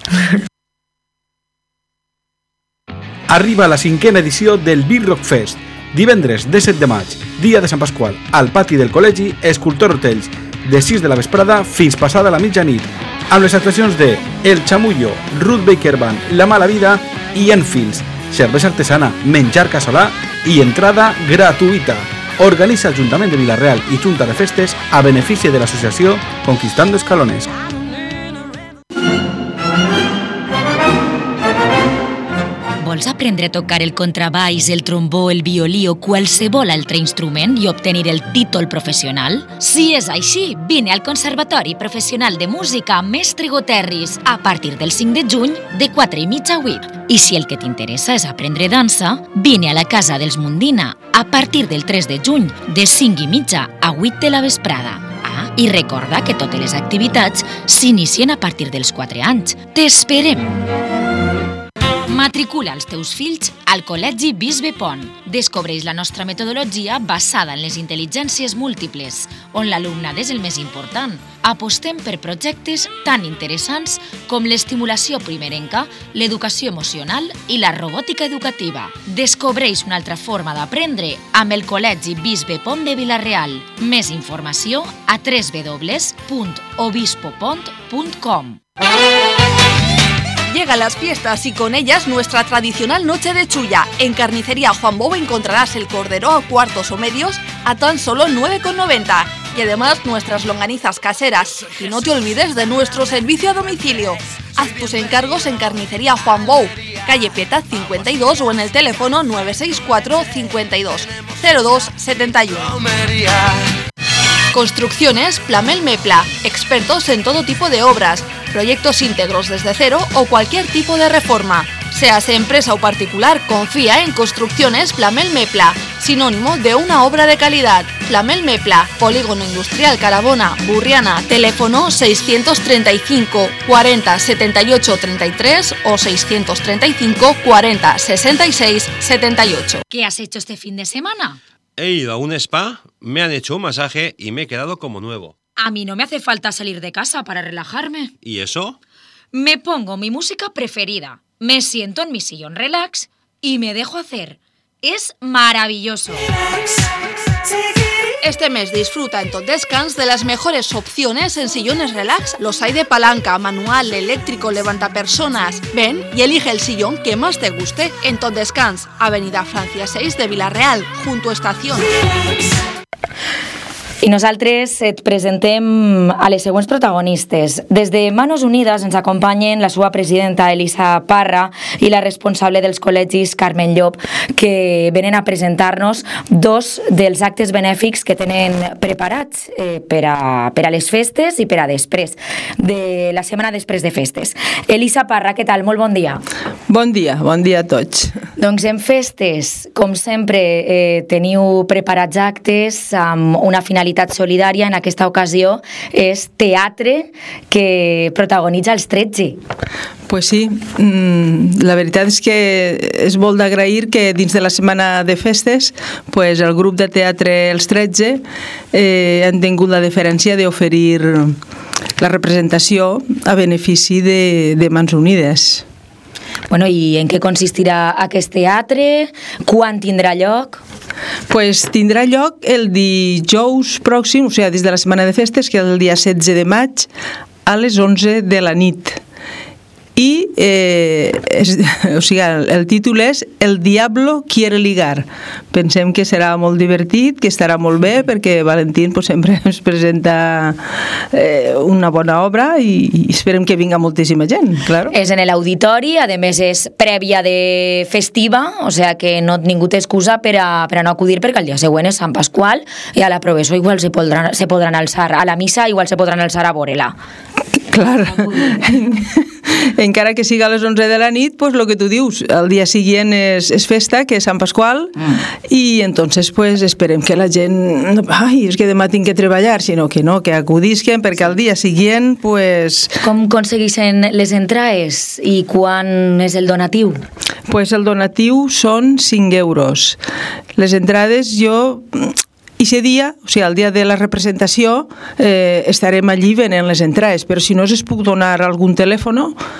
[SPEAKER 18] Arriba la 5a edició del Beat Rock Fest. Divendres 17 de maig, dia de Sant Pasqual, al pati del col·legi Escultor Hotels, de 6 de la vesprada fins passada la mitjanit, amb les actuacions de El Chamullo, Ruth Baker Band, La Mala Vida i Enfields, cervesa artesana, menjar casolà i entrada gratuïta. Organitza Ajuntament de Vila-real i Junta de Festes a benefici de l'associació Conquistando Escalones.
[SPEAKER 7] Vols aprendre a tocar el contrabaix, el trombó, el violí o qualsevol altre instrument i obtenir el títol professional? Si és així, vine al Conservatori Professional de Música Mestre Goterris a partir del 5 de juny de 4:30 a 8. I si el que t'interessa és aprendre dansa, vine a la Casa dels Mundina a partir del 3 de juny de 5:30 a 8 de la vesprada. I recorda que totes les activitats s'inicien a partir dels 4 anys. T'esperem! Matricula els teus fills al Col·legi Bisbe Pont. Descobreix la nostra metodologia basada en les intel·ligències múltiples, on l'alumnat és el més important. Apostem per projectes tan interessants com l'estimulació primerenca, l'educació emocional i la robòtica educativa. Descobreix una altra forma d'aprendre amb el Col·legi Bisbe Pont de Vila-real. Més informació a www.obispopont.com.
[SPEAKER 4] Llegan las fiestas y con ellas nuestra tradicional noche de chulla. En Carnicería Juan Bobo encontrarás el cordero a cuartos o medios a tan solo 9,90. Y además nuestras longanizas caseras. Y no te olvides de nuestro servicio a domicilio. Haz tus encargos en Carnicería Juan Bou, calle Pietad 52 o en el teléfono 964 52 02 71. Construcciones Plamel Mepla, expertos en todo tipo de obras, proyectos íntegros desde cero o cualquier tipo de reforma. Seas empresa o particular, confía en Construcciones Plamel Mepla, sinónimo de una obra de calidad. Plamel Mepla, Polígono Industrial Carabona, Burriana, teléfono 635 40 78 33 o 635 40 66 78.
[SPEAKER 7] ¿Qué has hecho este fin de semana?
[SPEAKER 19] He ido a un spa, me han hecho un masaje y me he quedado como nuevo.
[SPEAKER 7] A mí no me hace falta salir de casa para relajarme.
[SPEAKER 19] ¿Y eso?
[SPEAKER 7] Me pongo mi música preferida, me siento en mi sillón relax y me dejo hacer. Es maravilloso.
[SPEAKER 4] Este mes disfruta en Tot Descans de las mejores opciones en sillones relax. Los hay de palanca, manual, eléctrico, levantapersonas. Ven y elige el sillón que más te guste en Tot Descans, Avenida Francia 6 de Vila-real, junto a Estación.
[SPEAKER 10] I nosaltres et presentem a les següents protagonistes. Des de Manos Unides ens acompanyen la seva presidenta Elisa Parra i la responsable dels col·legis Carmen Llop, que venen a presentar-nos dos dels actes benèfics que tenen preparats per a les festes i per a després, de la setmana després de festes. Elisa Parra, què tal? Molt bon dia.
[SPEAKER 20] Bon dia a tots.
[SPEAKER 10] Doncs en festes, com sempre, teniu preparats actes amb una finalitat solidària. En aquesta ocasió és teatre que protagonitza els 13.
[SPEAKER 20] Pues sí, la veritat és que és molt d'agrair que dins de la setmana de festes pues el grup de teatre Els 13 han tingut la deferència d'oferir la representació a benefici de Mans Unides.
[SPEAKER 10] Bueno, i en què consistirà aquest teatre? Quan tindrà lloc?
[SPEAKER 20] Pues tindrà lloc el dijous pròxim, o sigui, des de la setmana de festes, que és el dia 16 de maig, a les 11 de la nit. i el títol és El Diablo quiere ligar. Pensem que serà molt divertit, que estarà molt bé, perquè Valentín sempre ens presenta una bona obra i esperem que vinga moltíssima gent, claro.
[SPEAKER 10] És en l'auditori, a més és prèvia de festiva, o sea que no ningú té excusa per a no acudir, perquè el dia següent és Sant Pasqual i a la professó igual se podran alçar, a la missa igual se podran alçar a veure-la.
[SPEAKER 20] Clar, encara que siga a les 11 de la nit, pues lo que tu dius, el dia següent és festa, que és Sant Pasqual, i entonces pues esperem que la gent, ai, és que demà tinc que treballar, sinó que no, que acudisquen, perquè al dia següent, pues...
[SPEAKER 10] Com aconsegueixen les entrades i quan és el donatiu?
[SPEAKER 20] Pues el donatiu són 5 euros. Les entrades jo... I ese dia, o sigui, el dia de la representació, estarem allí venent les entrades, però si no us puc donar algun telèfon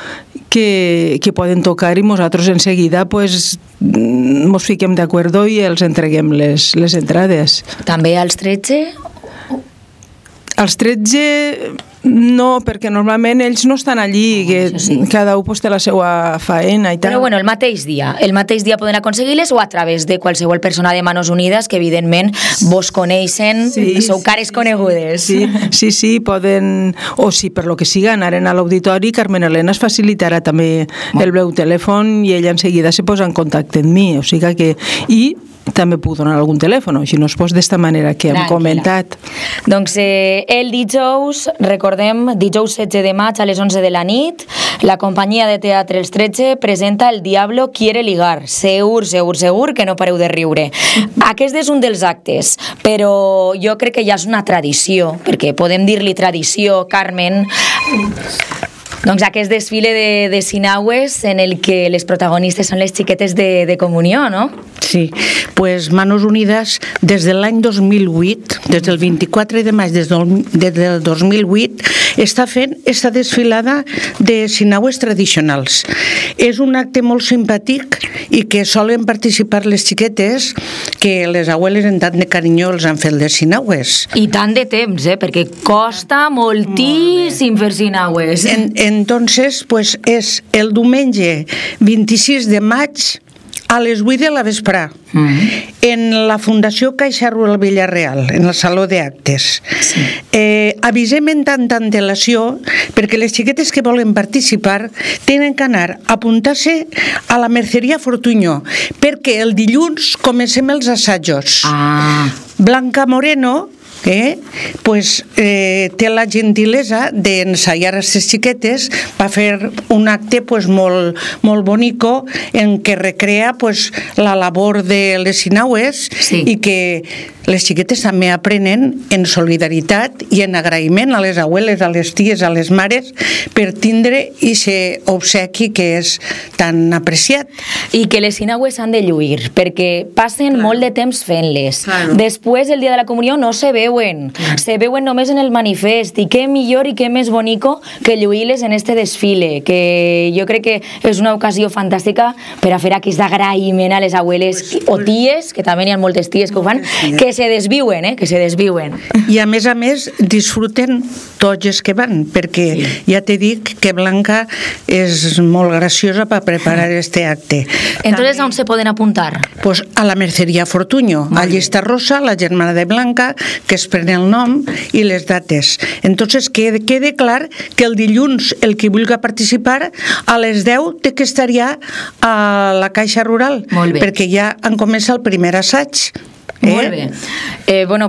[SPEAKER 20] que poden tocar i nosaltres en seguida pues, mos fiquem d'acord i els entreguem les entrades.
[SPEAKER 10] També als 13?
[SPEAKER 20] Als 13 no, perquè normalment ells no estan allí, que cada un té la seva faena i tal.
[SPEAKER 10] Però bueno, el mateix dia poden aconseguir-les o a través de qualsevol persona de Manos Unides que evidentment vos coneixen, sou cares conegudes.
[SPEAKER 20] Sí, poden, o si per lo que siga anaren a l'auditori, Carmen Elena es facilitarà també el meu telèfon i ella en seguida se posa en contacte amb mi, o sigui que... I també puc donar algun telèfon, si no es posa d'esta manera que hem comentat.
[SPEAKER 10] Doncs el dijous, recordem, dijous 16 de maig a les 11 de la nit, la companyia de teatre Els 13 presenta El Diablo quiere ligar. Segur que no pareu de riure. Aquest és un dels actes, però jo crec que ja és una tradició, perquè podem dir-li tradició, Carmen... Doncs aquest desfile de sinagües en el que les protagonistes són les xiquetes de comunió, no?
[SPEAKER 21] Sí, pues Manos Unides des de l'any 2008, des del 24 de maig des del 2008, està fent esta desfilada de sinagües tradicionals. És un acte molt simpàtic i que solen participar les xiquetes que les abueles en tant de carinyo els han fet les sinagües.
[SPEAKER 10] I tant de temps, perquè costa moltíssim fer sinagües.
[SPEAKER 21] Entonces, pues és el diumenge 26 de maig a les 8 de la vesprà, en la Fundació Caixa Rural Villarreal, en el Saló d'Actes. Avisem en tanta antelació perquè les xiquetes que volen participar tenen que anar a apuntar-se a la Merceria Fortuño, perquè el dilluns comencem els assajos. Blanca Moreno pues, té la gentilesa d'ensaiar a les xiquetes, va fer un acte pues, molt bonico en què recrea pues, la labor de les sinagües i que les xiquetes també aprenen en solidaritat i en agraïment a les abueles, a les ties, a les mares per tindre aquest obsequi que és tan apreciat.
[SPEAKER 10] I que les sinagües han de lluir, perquè passen molt de temps fent-les. Després, el dia de la comunió, no se veuen. Se veuen només en el manifest, i què millor i què més bonico que lluir-les en este desfile, que jo crec que és una ocasió fantàstica per a fer aquest agraïment a les abueles o ties, que també hi ha moltes ties que ho fan, que se desviuen, que se desviuen.
[SPEAKER 21] I a més, disfruten tots els que van, perquè ja te dic que Blanca és molt graciosa per preparar este acte.
[SPEAKER 10] Entonces, on se poden apuntar?
[SPEAKER 21] Pues a la Merceria Fortuño. Allí està Rosa, la germana de Blanca, que es pren el nom i les dates. Entonces, quede clar que el dilluns el que vulgui participar a les 10 té que estar ja a la Caixa Rural, perquè ja han començat el primer assaig.
[SPEAKER 10] Molt bé. Bueno,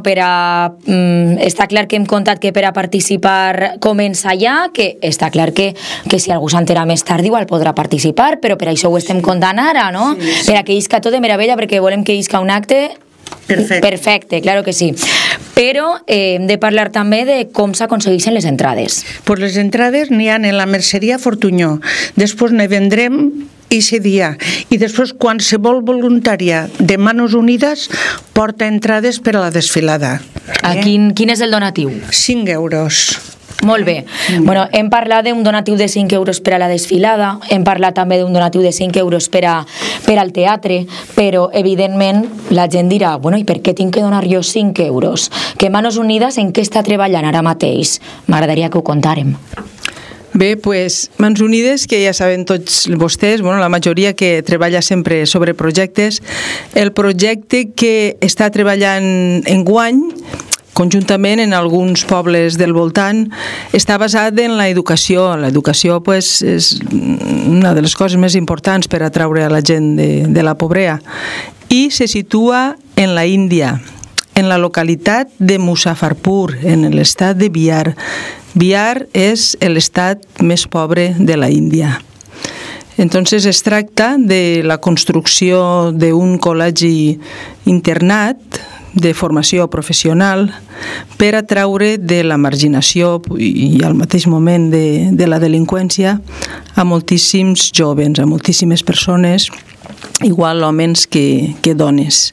[SPEAKER 10] està clar que hem contat que per a participar comença ja, que està clar que si algú s'entera més tard igual podrà participar, però per això ho estem contant ara, no? Per a que isca tot de meravella, perquè volem que isca un acte perfecte, claro que sí. Però hem de parlar també de com s'aconsegueixen les entrades.
[SPEAKER 21] Pues les entrades n'hi ha en la Merceria Fortuño. Després ne vendrem ese dia. I després qualsevol voluntària de Manos Unides porta entrades per a la desfilada.
[SPEAKER 10] Quin és el donatiu?
[SPEAKER 21] 5 euros.
[SPEAKER 10] Molt bé. Bueno, hem parlat d'un donatiu de 5 euros per a la desfilada, hem parlat també d'un donatiu de 5 euros per al teatre, però evidentment la gent dirà, bueno, i per què tinc que donar jo 5 euros? Que Manos Unides en què està treballant ara mateix? M'agradaria que ho contàrem.
[SPEAKER 20] Bé, pues, Mans Unides, que ja saben tots vostès, bueno, la majoria que treballa sempre sobre projectes. El projecte que està treballant enguany, conjuntament en alguns pobles del voltant, està basat en l'educació. L'educació pues, és una de les coses més importants per atraure a la gent de la pobrea. I se situa en la Índia, en la localitat de Muzaffarpur, en l'estat de Bihar. Bihar és l'estat més pobre de la Índia. Entonces es tracta de la construcció d'un col·legi internat de formació professional per atraure de la marginació i al mateix moment de la delinqüència a moltíssims jovens, a moltíssimes persones, igual homes que dones.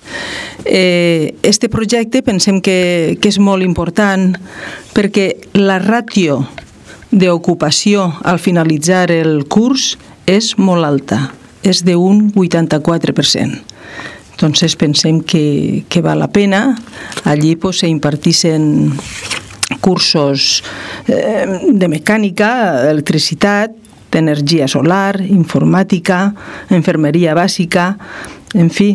[SPEAKER 20] Este projecte pensem que és molt important perquè la ràtio d'ocupació al finalitzar el curs és molt alta, és d'un 84%. Entonces pensem que val la pena. Allí pues, se imparteixen cursos de mecànica, electricitat, d'energia solar, informàtica, enfermeria bàsica, en fi,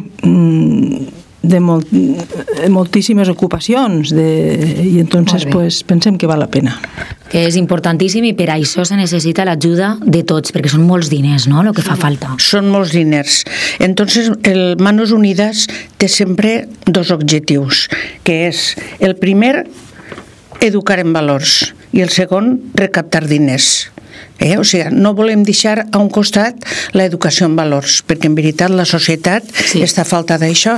[SPEAKER 20] de moltíssimes ocupacions i entonces pues, pensem que val la pena.
[SPEAKER 10] Que és importantíssim i per això se necessita l'ajuda de tots, perquè són molts diners, no?, el que fa falta.
[SPEAKER 21] Són molts diners. Entonces, el Manos Unidas té sempre dos objectius, que és, el primer, educar en valors, i el segon, recaptar diners. O sigui, no volem deixar a un costat l'educació en valors, perquè en veritat la societat està a falta d'això.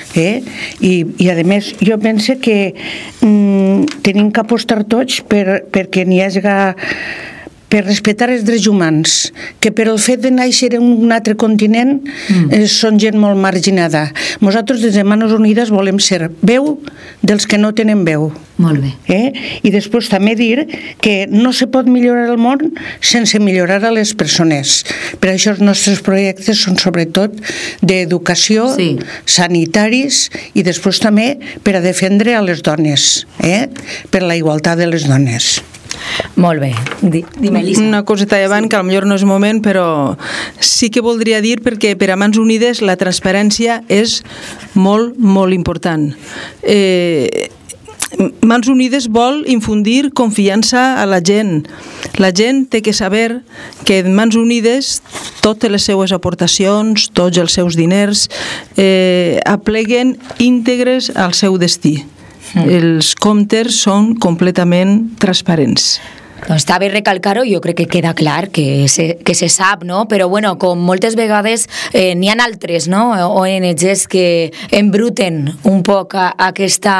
[SPEAKER 21] I a més, jo penso que tenim que apostar tots perquè n'hi hagi per respectar els drets humans, que per el fet de néixer en un altre continent són gent molt marginada. Nosaltres des de Manos Unides volem ser veu dels que no tenen veu.
[SPEAKER 10] Molt bé.
[SPEAKER 21] I després també dir que no se pot millorar el món sense millorar a les persones. Per això els nostres projectes són sobretot d'educació, sanitaris i després també per a defendre a les dones, per la igualtat de les dones.
[SPEAKER 10] Molt bé. Dime, Elisa.
[SPEAKER 20] Una coseta davant, que potser no és moment, però sí que voldria dir, perquè per a Mans Unides la transparència és molt, molt important. Mans Unides vol infundir confiança a la gent. La gent té que saber que en Mans Unides totes les seues aportacions, tots els seus diners, apleguen íntegres al seu destí. Els comptes són completament transparents.
[SPEAKER 10] Doncs està bé recalcar-ho, jo crec que queda clar que se sap, no? Però bueno, com moltes vegades n'hi ha altres, no? ONGs que embruten un poc aquesta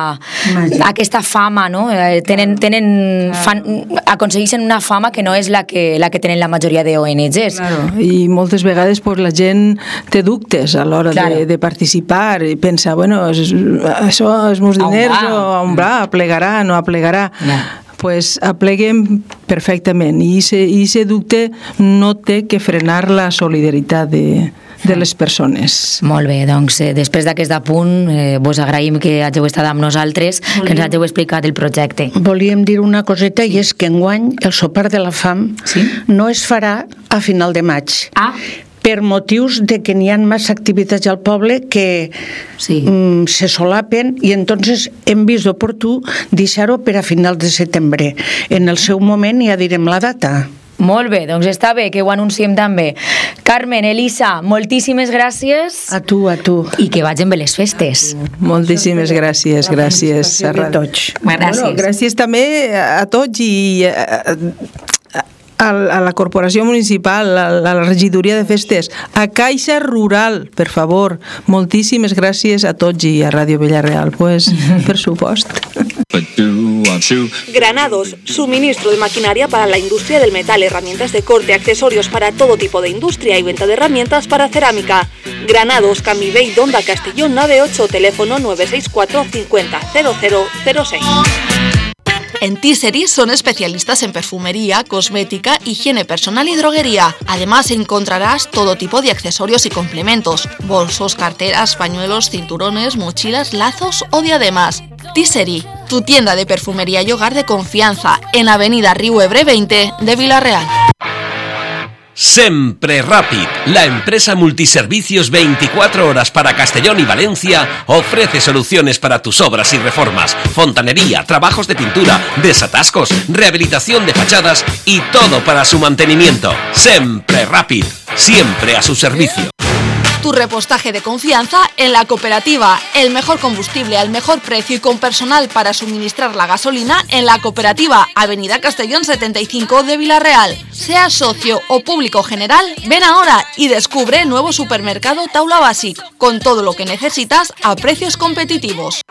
[SPEAKER 10] fama, no? Aconsegueixen una fama que no és la que tenen la majoria de ONGs.
[SPEAKER 20] Claro. I moltes vegades pues, la gent té dubtes a l'hora de participar i pensa, bueno, això els meus diners o on va, aplegarà, no aplegarà. Pues apleguem perfectament i aquest dubte no té que frenar la solidaritat de les persones.
[SPEAKER 10] Molt bé, doncs després d'aquest apunt vos agraïm que hàgiu estat amb nosaltres, que ens hàgiu explicat el projecte.
[SPEAKER 21] Volíem dir una coseta i és que enguany el sopar de la fam no es farà a final de maig. Per motius de que n'hi ha massa activitats al poble que se solapen i entonces hem vist oportú deixar-ho per a finals de setembre. En el seu moment ja direm la data.
[SPEAKER 10] Molt bé, doncs està bé que ho anunciem també. Carmen, Elisa, moltíssimes gràcies.
[SPEAKER 21] A tu.
[SPEAKER 10] I que vagin bé les festes.
[SPEAKER 20] Moltíssimes gràcies, gràcies. Gràcies també a tots i a la Corporació Municipal, a la Regidoria de Festes, a Caixa Rural, per favor. Moltíssimes gràcies a tots i a Ràdio Villarreal, pues, per supost.
[SPEAKER 4] Granados, suministro de maquinaria para la industria del metal, herramientas de corte, accesorios para todo tipo de industria y venta de herramientas para cerámica. Granados, Camivey, Donda, Castellón, 98, teléfono 964 50 0006. En Tissery son especialistas en perfumería, cosmética, higiene personal y droguería. Además encontrarás todo tipo de accesorios y complementos: bolsos, carteras, pañuelos, cinturones, mochilas, lazos o diademas. Tissery, tu tienda de perfumería y hogar de confianza, en Avenida Riu Ebre 20 de Vila-real.
[SPEAKER 9] Sempre Rapid, la empresa multiservicios 24 horas para Castellón y Valencia, ofrece soluciones para tus obras y reformas, fontanería, trabajos de pintura, desatascos, rehabilitación de fachadas y todo para su mantenimiento. Sempre Rapid, siempre a su servicio.
[SPEAKER 4] Tu repostaje de confianza en la cooperativa. El mejor combustible al mejor precio y con personal para suministrar la gasolina en la cooperativa. Avenida Castellón 75 de Vila-real. Seas socio o público general, ven ahora y descubre el nuevo supermercado Taula Basic, con todo lo que necesitas a precios competitivos.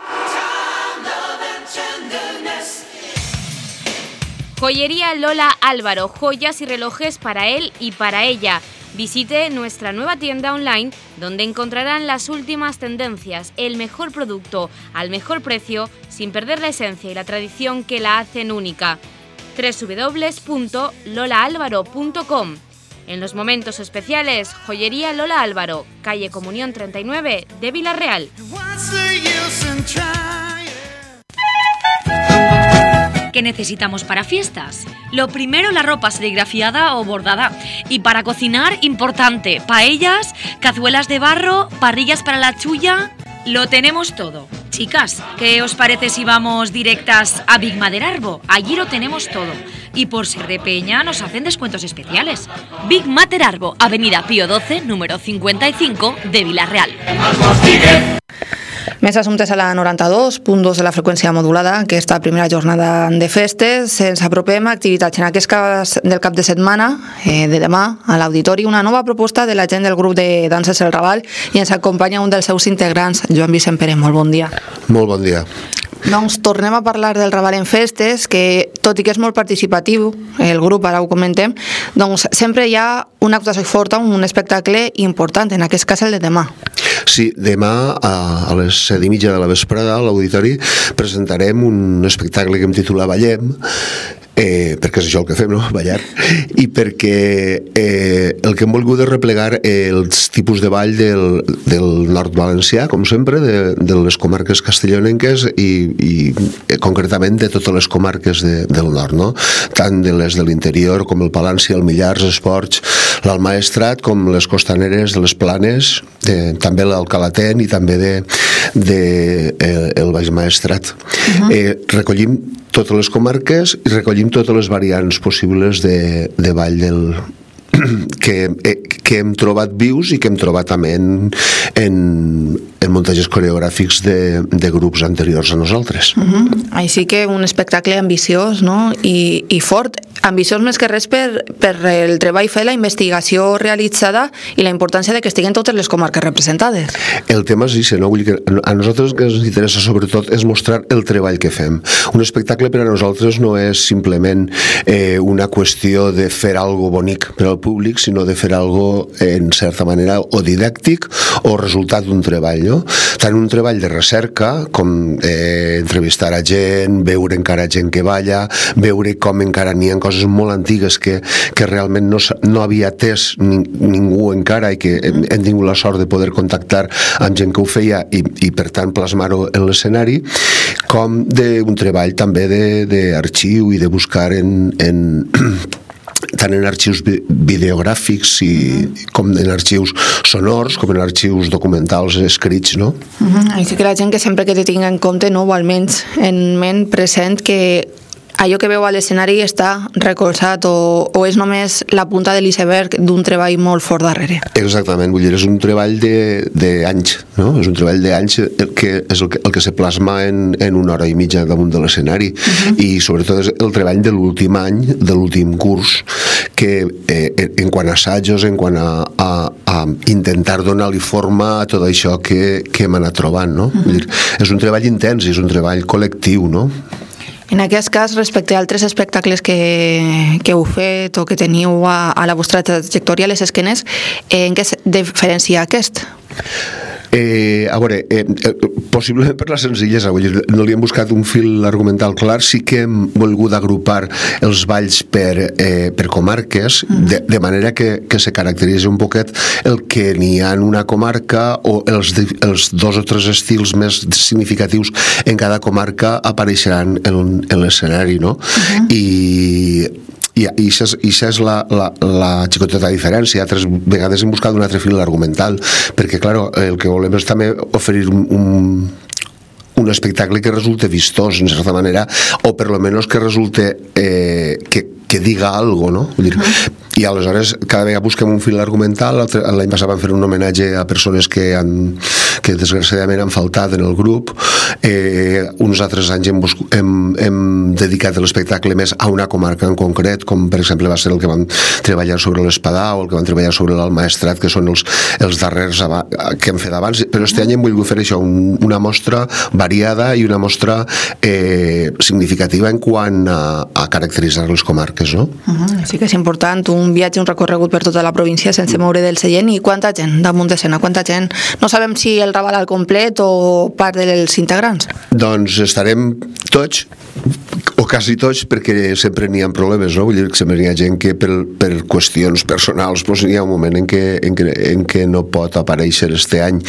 [SPEAKER 3] Joyería Lola Álvaro, joyas y relojes para él y para ella. Visite nuestra nueva tienda online donde encontrarán las últimas tendencias, el mejor producto al mejor precio sin perder la esencia y la tradición que la hacen única. www.lolaalvaro.com. En los momentos especiales, Joyería Lola Álvaro, calle Comunión 39 de Vila-real.
[SPEAKER 22] ¿Qué necesitamos para fiestas? Lo primero, la ropa serigrafiada o bordada. Y para cocinar, importante, paellas, cazuelas de barro, parrillas para la chulla. Lo tenemos todo. Chicas, ¿qué os parece si vamos directas a Big Mater Arbo? Allí lo tenemos todo. Y por ser de Peña nos hacen descuentos especiales. Big Mater Arbo, Avenida Pío 12, número 55 de Vila-real.
[SPEAKER 1] Més assumptes a la 92.2 de la freqüència modulada, aquesta primera jornada de festes. Ens apropem a activitats en aquest cas del cap de setmana, de demà, a l'auditori, una nova proposta de la gent del grup de Danses El Raval, i ens acompanya un dels seus integrants, Joan Vicent Pérez. Molt bon dia.
[SPEAKER 23] Molt bon dia.
[SPEAKER 1] Doncs tornem a parlar del Raval en festes, que tot i que és molt participatiu, el grup, ara ho comentem, doncs sempre hi ha una actuació forta, un espectacle important, en aquest cas el de demà.
[SPEAKER 23] Sí, demà a les 7:30 de la vesprada a l'auditori presentarem un espectacle que hem titulat Ballem, perquè és això el que fem, no? Ballar, i perquè el que hem volgut és replegar els tipus de ball del nord valencià, com sempre, de les comarques castellonenques i concretament de totes les comarques del nord, no? Tant de les de l'interior com el Palància, el Millars, Esports, l'Alt Maestrat, com les costaneres de les Planes, també l'Alcalatén i també el Baix Maestrat. Recollim totes les comarques i recollim totes les variants possibles de ball que hem trobat vius i que hem trobat també en muntatges coreogràfics de grups anteriors a nosaltres.
[SPEAKER 1] Així que un espectacle ambiciós, no? I fort, ambiciós més que res per el treball fet, la investigació realitzada i la importància de que estiguen totes les comarques representades.
[SPEAKER 23] El tema és això, no? Vull dir que a nosaltres el que ens interessa sobretot és mostrar el treball que fem. Un espectacle per a nosaltres no és simplement una qüestió de fer algo bonic per al públic, sinó de fer algo en certa manera o didàctic o resultat d'un treball, no? Tant un treball de recerca com entrevistar a gent, veure encara gent que balla, veure com encara n'hi ha coses molt antigues que realment no havia atès ningú encara i que hem tingut la sort de poder contactar amb gent que ho feia i per tant plasmar-ho en l'escenari, com d'un treball també d'arxiu i de buscar tant en arxius videogràfics com en arxius sonors, com en arxius documentals escrits, no?
[SPEAKER 1] Així que la gent que sempre que te tinga en compte, o almenys en ment present, que allò que veu a l'escenari està recolzat o és només la punta de l'iceberg d'un treball molt fort darrere.
[SPEAKER 23] Exactament, vull dir, és un treball d'anys, no? És un treball d'anys que és el que se plasma en una hora i mitja damunt de l'escenari i sobretot és el treball de l'últim any, de l'últim curs, que en quant a assajos, en quant a intentar donar-li forma a tot això que hem anat trobant, no? Vull dir, és un treball intens i és un treball col·lectiu, no?
[SPEAKER 1] En aquest cas, respecte a altres espectacles que heu fet o que teniu a la vostra trajectòria, les esquenes, en què es diferencia aquest?
[SPEAKER 23] A veure, possiblement per la senzillesa, vull dir, no li hem buscat un fil argumental clar, sí que hem volgut agrupar els balls per comarques, de manera que se caracteritzi un poquet el que n'hi ha en una comarca o els 2 o 3 estils més significatius en cada comarca apareixeran en l'escenari, no? I això és la xicoteta diferència. Altres vegades hem buscat un altre fil argumental, perquè, clar, el que volem és també oferir un espectacle que resulte vistós, en certa manera, o per lo menos que resulte que diga algo, no? Vull dir, i aleshores cada vegada busquem un fil argumental. L'any passat vam fer un homenatge a persones que desgraciadament han faltat en el grup. Uns altres anys hem dedicat l'espectacle més a una comarca en concret, com per exemple va ser el que vam treballar sobre l'Espadà o el que vam treballar sobre l'Almaestrat, que són els darrers que hem fet abans, però este any hem volgut fer això, una mostra variada i una mostra significativa en quant a caracteritzar les comarques, no?
[SPEAKER 1] Sí que és important un viatge, un recorregut per tota la província sense moure del seient. I quanta gent damunt d'escena? Quanta gent? No sabem si el Raval al complet o part dels integrants.
[SPEAKER 23] Doncs estarem tots, o quasi tots, perquè sempre n'hi ha problemes, no? Vull dir que sempre n'hi ha gent que per qüestions personals hi ha un moment en què no pot aparèixer este any,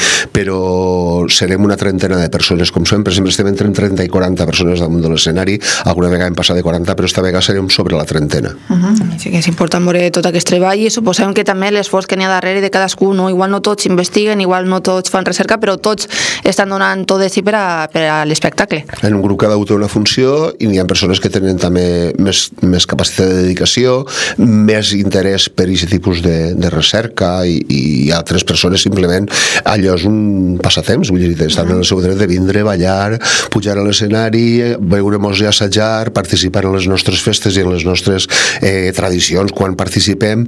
[SPEAKER 23] però serem una trentena de persones, com sempre estem entre 30 i 40 persones damunt de l'escenari. Alguna vegada hem passat de 40, però esta vegada serem sobre la trentena.
[SPEAKER 1] Sí que és important veure tot aquest treball, i suposem que també l'esforç que n'hi ha darrere de cadascú, no? Igual no tots investiguen, igual no tots fan recerca, però tots estan donant tot de si per a l'espectacle.
[SPEAKER 23] En un grup cada un té una funció i n'hi ha persones que tenen també més capacitat de dedicació, més interès per aquest tipus de recerca, i altres persones simplement allò és un passatemps, vull dir, estan en el seu dret de vindre, ballar, pujar a l'escenari, veure-nos i assajar, participar en les nostres festes i en les nostres tradicions quan participem,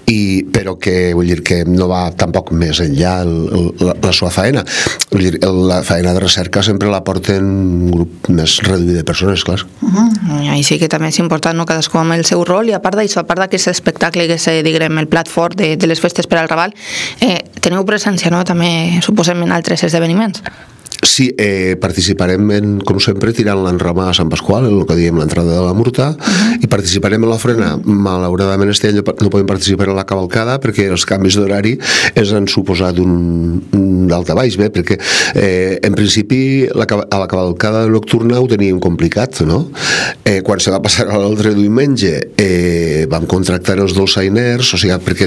[SPEAKER 23] però que vull dir que no va tampoc més enllà la seva faena. Vull dir, la faena de recerca sempre la porten un grup més reduït de persones, clar.
[SPEAKER 1] I sí que també és important, no? Cadascú amb el seu rol, i a part d'això, a part d'aquest espectacle que és, diguem, el plat fort de les festes per al Raval, teniu presència, no? També suposem en altres esdeveniments.
[SPEAKER 23] Sí, participarem, com sempre, tirant l'enramà a Sant Pasqual, el que diem l'entrada de la Murta, i participarem en l'ofrena. Malauradament este any no podem participar en la cavalcada perquè els canvis d'horari ens han suposat un daltabaix, perquè en principi a la cavalcada nocturna ho teníem complicat, no? Quan se va passar a l'altre diumenge vam contractar els dolçainers, o sigui, perquè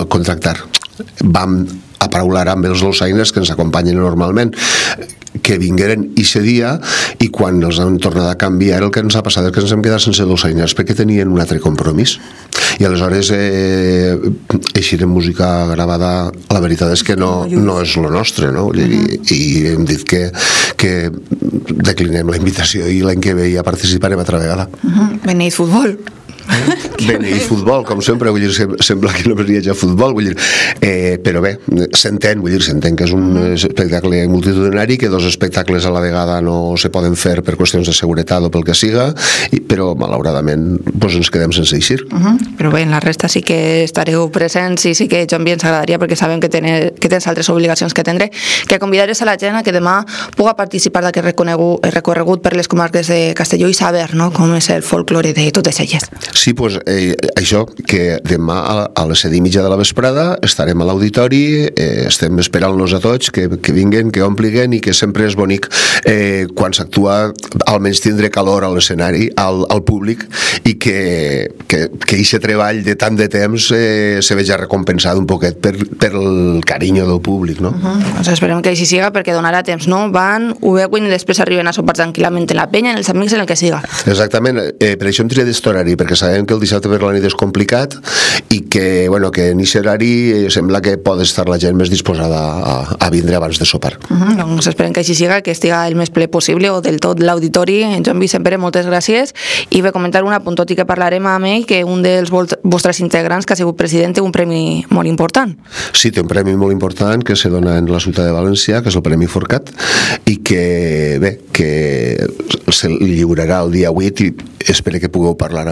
[SPEAKER 23] vam aparaular amb els dolçainers que ens acompanyen normalment, que vingueren eixe dia, i quan els han tornat a canviar el que ens ha passat és que ens hem quedat sense dolçainers perquè tenien un altre compromís, i aleshores eixir en música gravada, la veritat és que no és lo nostre, no? I hem dit que declinem la invitació i l'any que ve ja participarem altra vegada.
[SPEAKER 1] Beneït futbol.
[SPEAKER 23] Beneït futbol, com sempre, vull dir, sembla que no venia ja futbol, vull dir, però bé, s'entén que és un espectacle multitudinari, que 2 espectacles a la vegada no se poden fer per qüestions de seguretat o pel que siga, però malauradament ens quedem sense eixir.
[SPEAKER 1] Però bé, en la resta sí que estareu presents, i sí que jo ens agradaria, perquè sabem que tens altres obligacions que tindré, que convidares a la gent a que demà puga participar d'aquest recorregut per les comarques de Castelló i saber, no?, com és el folklore de totes elles.
[SPEAKER 23] Sí, doncs això, que demà a les 7:30 de la vesprada estarem a l'auditori, estem esperant-los a tots que vinguen, que ompliguen, i que sempre és bonic quan s'actua almenys tindre calor a l'escenari, al públic, i que aquest treball de tant de temps se veja recompensat un poquet per el carinyo del públic, no?
[SPEAKER 1] Doncs esperem que així siga, perquè donarà temps, no? Van, ho veuen i després arriben a sopar tranquil·lament en la penya, en els amics, en el que siga.
[SPEAKER 23] Exactament, per això hem triat aquest horari, perquè sabem que el dissabte per la nit és complicat i que, bueno, que en aquest horari sembla que pot estar la gent més disposada a vindre abans de sopar.
[SPEAKER 1] Doncs esperem que així siga, que estiga el més ple possible, o del tot l'auditori. Joan Vicent Pere, moltes gràcies, i ve comentar un apunt, tot i que parlarem amb ell, que un dels vostres integrants, que ha sigut president, té un premi molt important.
[SPEAKER 23] Sí, té un premi molt important que se dona en la ciutat de València, que és el Premi Forcat, i que, bé, que se li lliurarà el dia 8, i espero que pugueu parlar amb ell de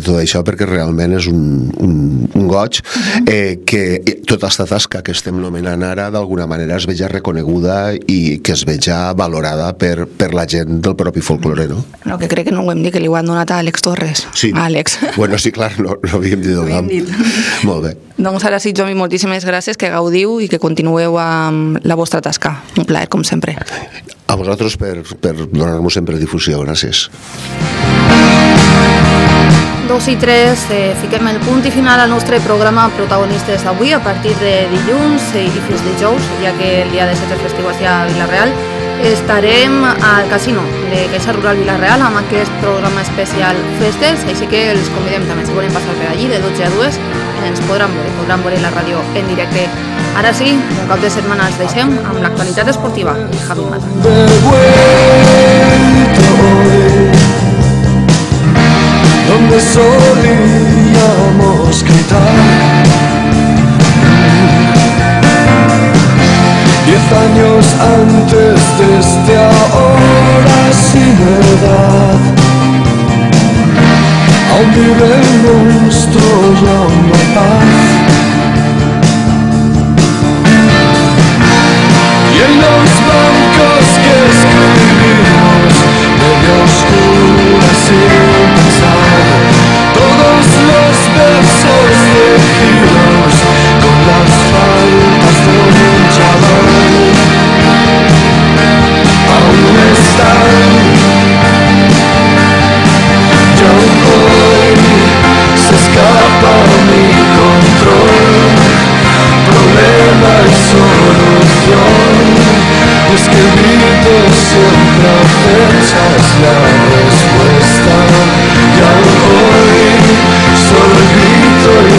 [SPEAKER 23] tot això, perquè realment és un goig que tota aquesta tasca que estem nomenant ara d'alguna manera es veja reconeguda i que es veja valorada per la gent del propi folklore, no?
[SPEAKER 1] No, que crec que no ho hem dit, que li ho han donat a Àlex Torres.
[SPEAKER 23] Sí.
[SPEAKER 1] Àlex.
[SPEAKER 23] Bueno, sí, clar, no havíem dit el nom. Molt bé.
[SPEAKER 1] Doncs ara sí, Jomi, moltíssimes gràcies, que gaudiu i que continueu amb la vostra tasca. Un plaer, com sempre.
[SPEAKER 23] A vosaltres per donar-nos sempre difusió. Gràcies.
[SPEAKER 2] 2 i 3, fiquem el punt i final al nostre programa Protagonistes d'avui a partir de dilluns i fins dijous, ja que el dia de 7 festival a Vila-real. Estarem al casino de Caixa Rural Vila-real amb aquest programa especial Festes, així que els convidem també, si volen passar per allí de 12 a 2 ens podran veure la ràdio en directe. Ara sí, un cap de setmana els deixem amb l'actualitat esportiva i Javi Mata.
[SPEAKER 8] Donde solíamos gritar 10 años antes desde ahora sin edad, aún vive el monstruo llamado paz. Y en los blancos que escribimos medio oscuras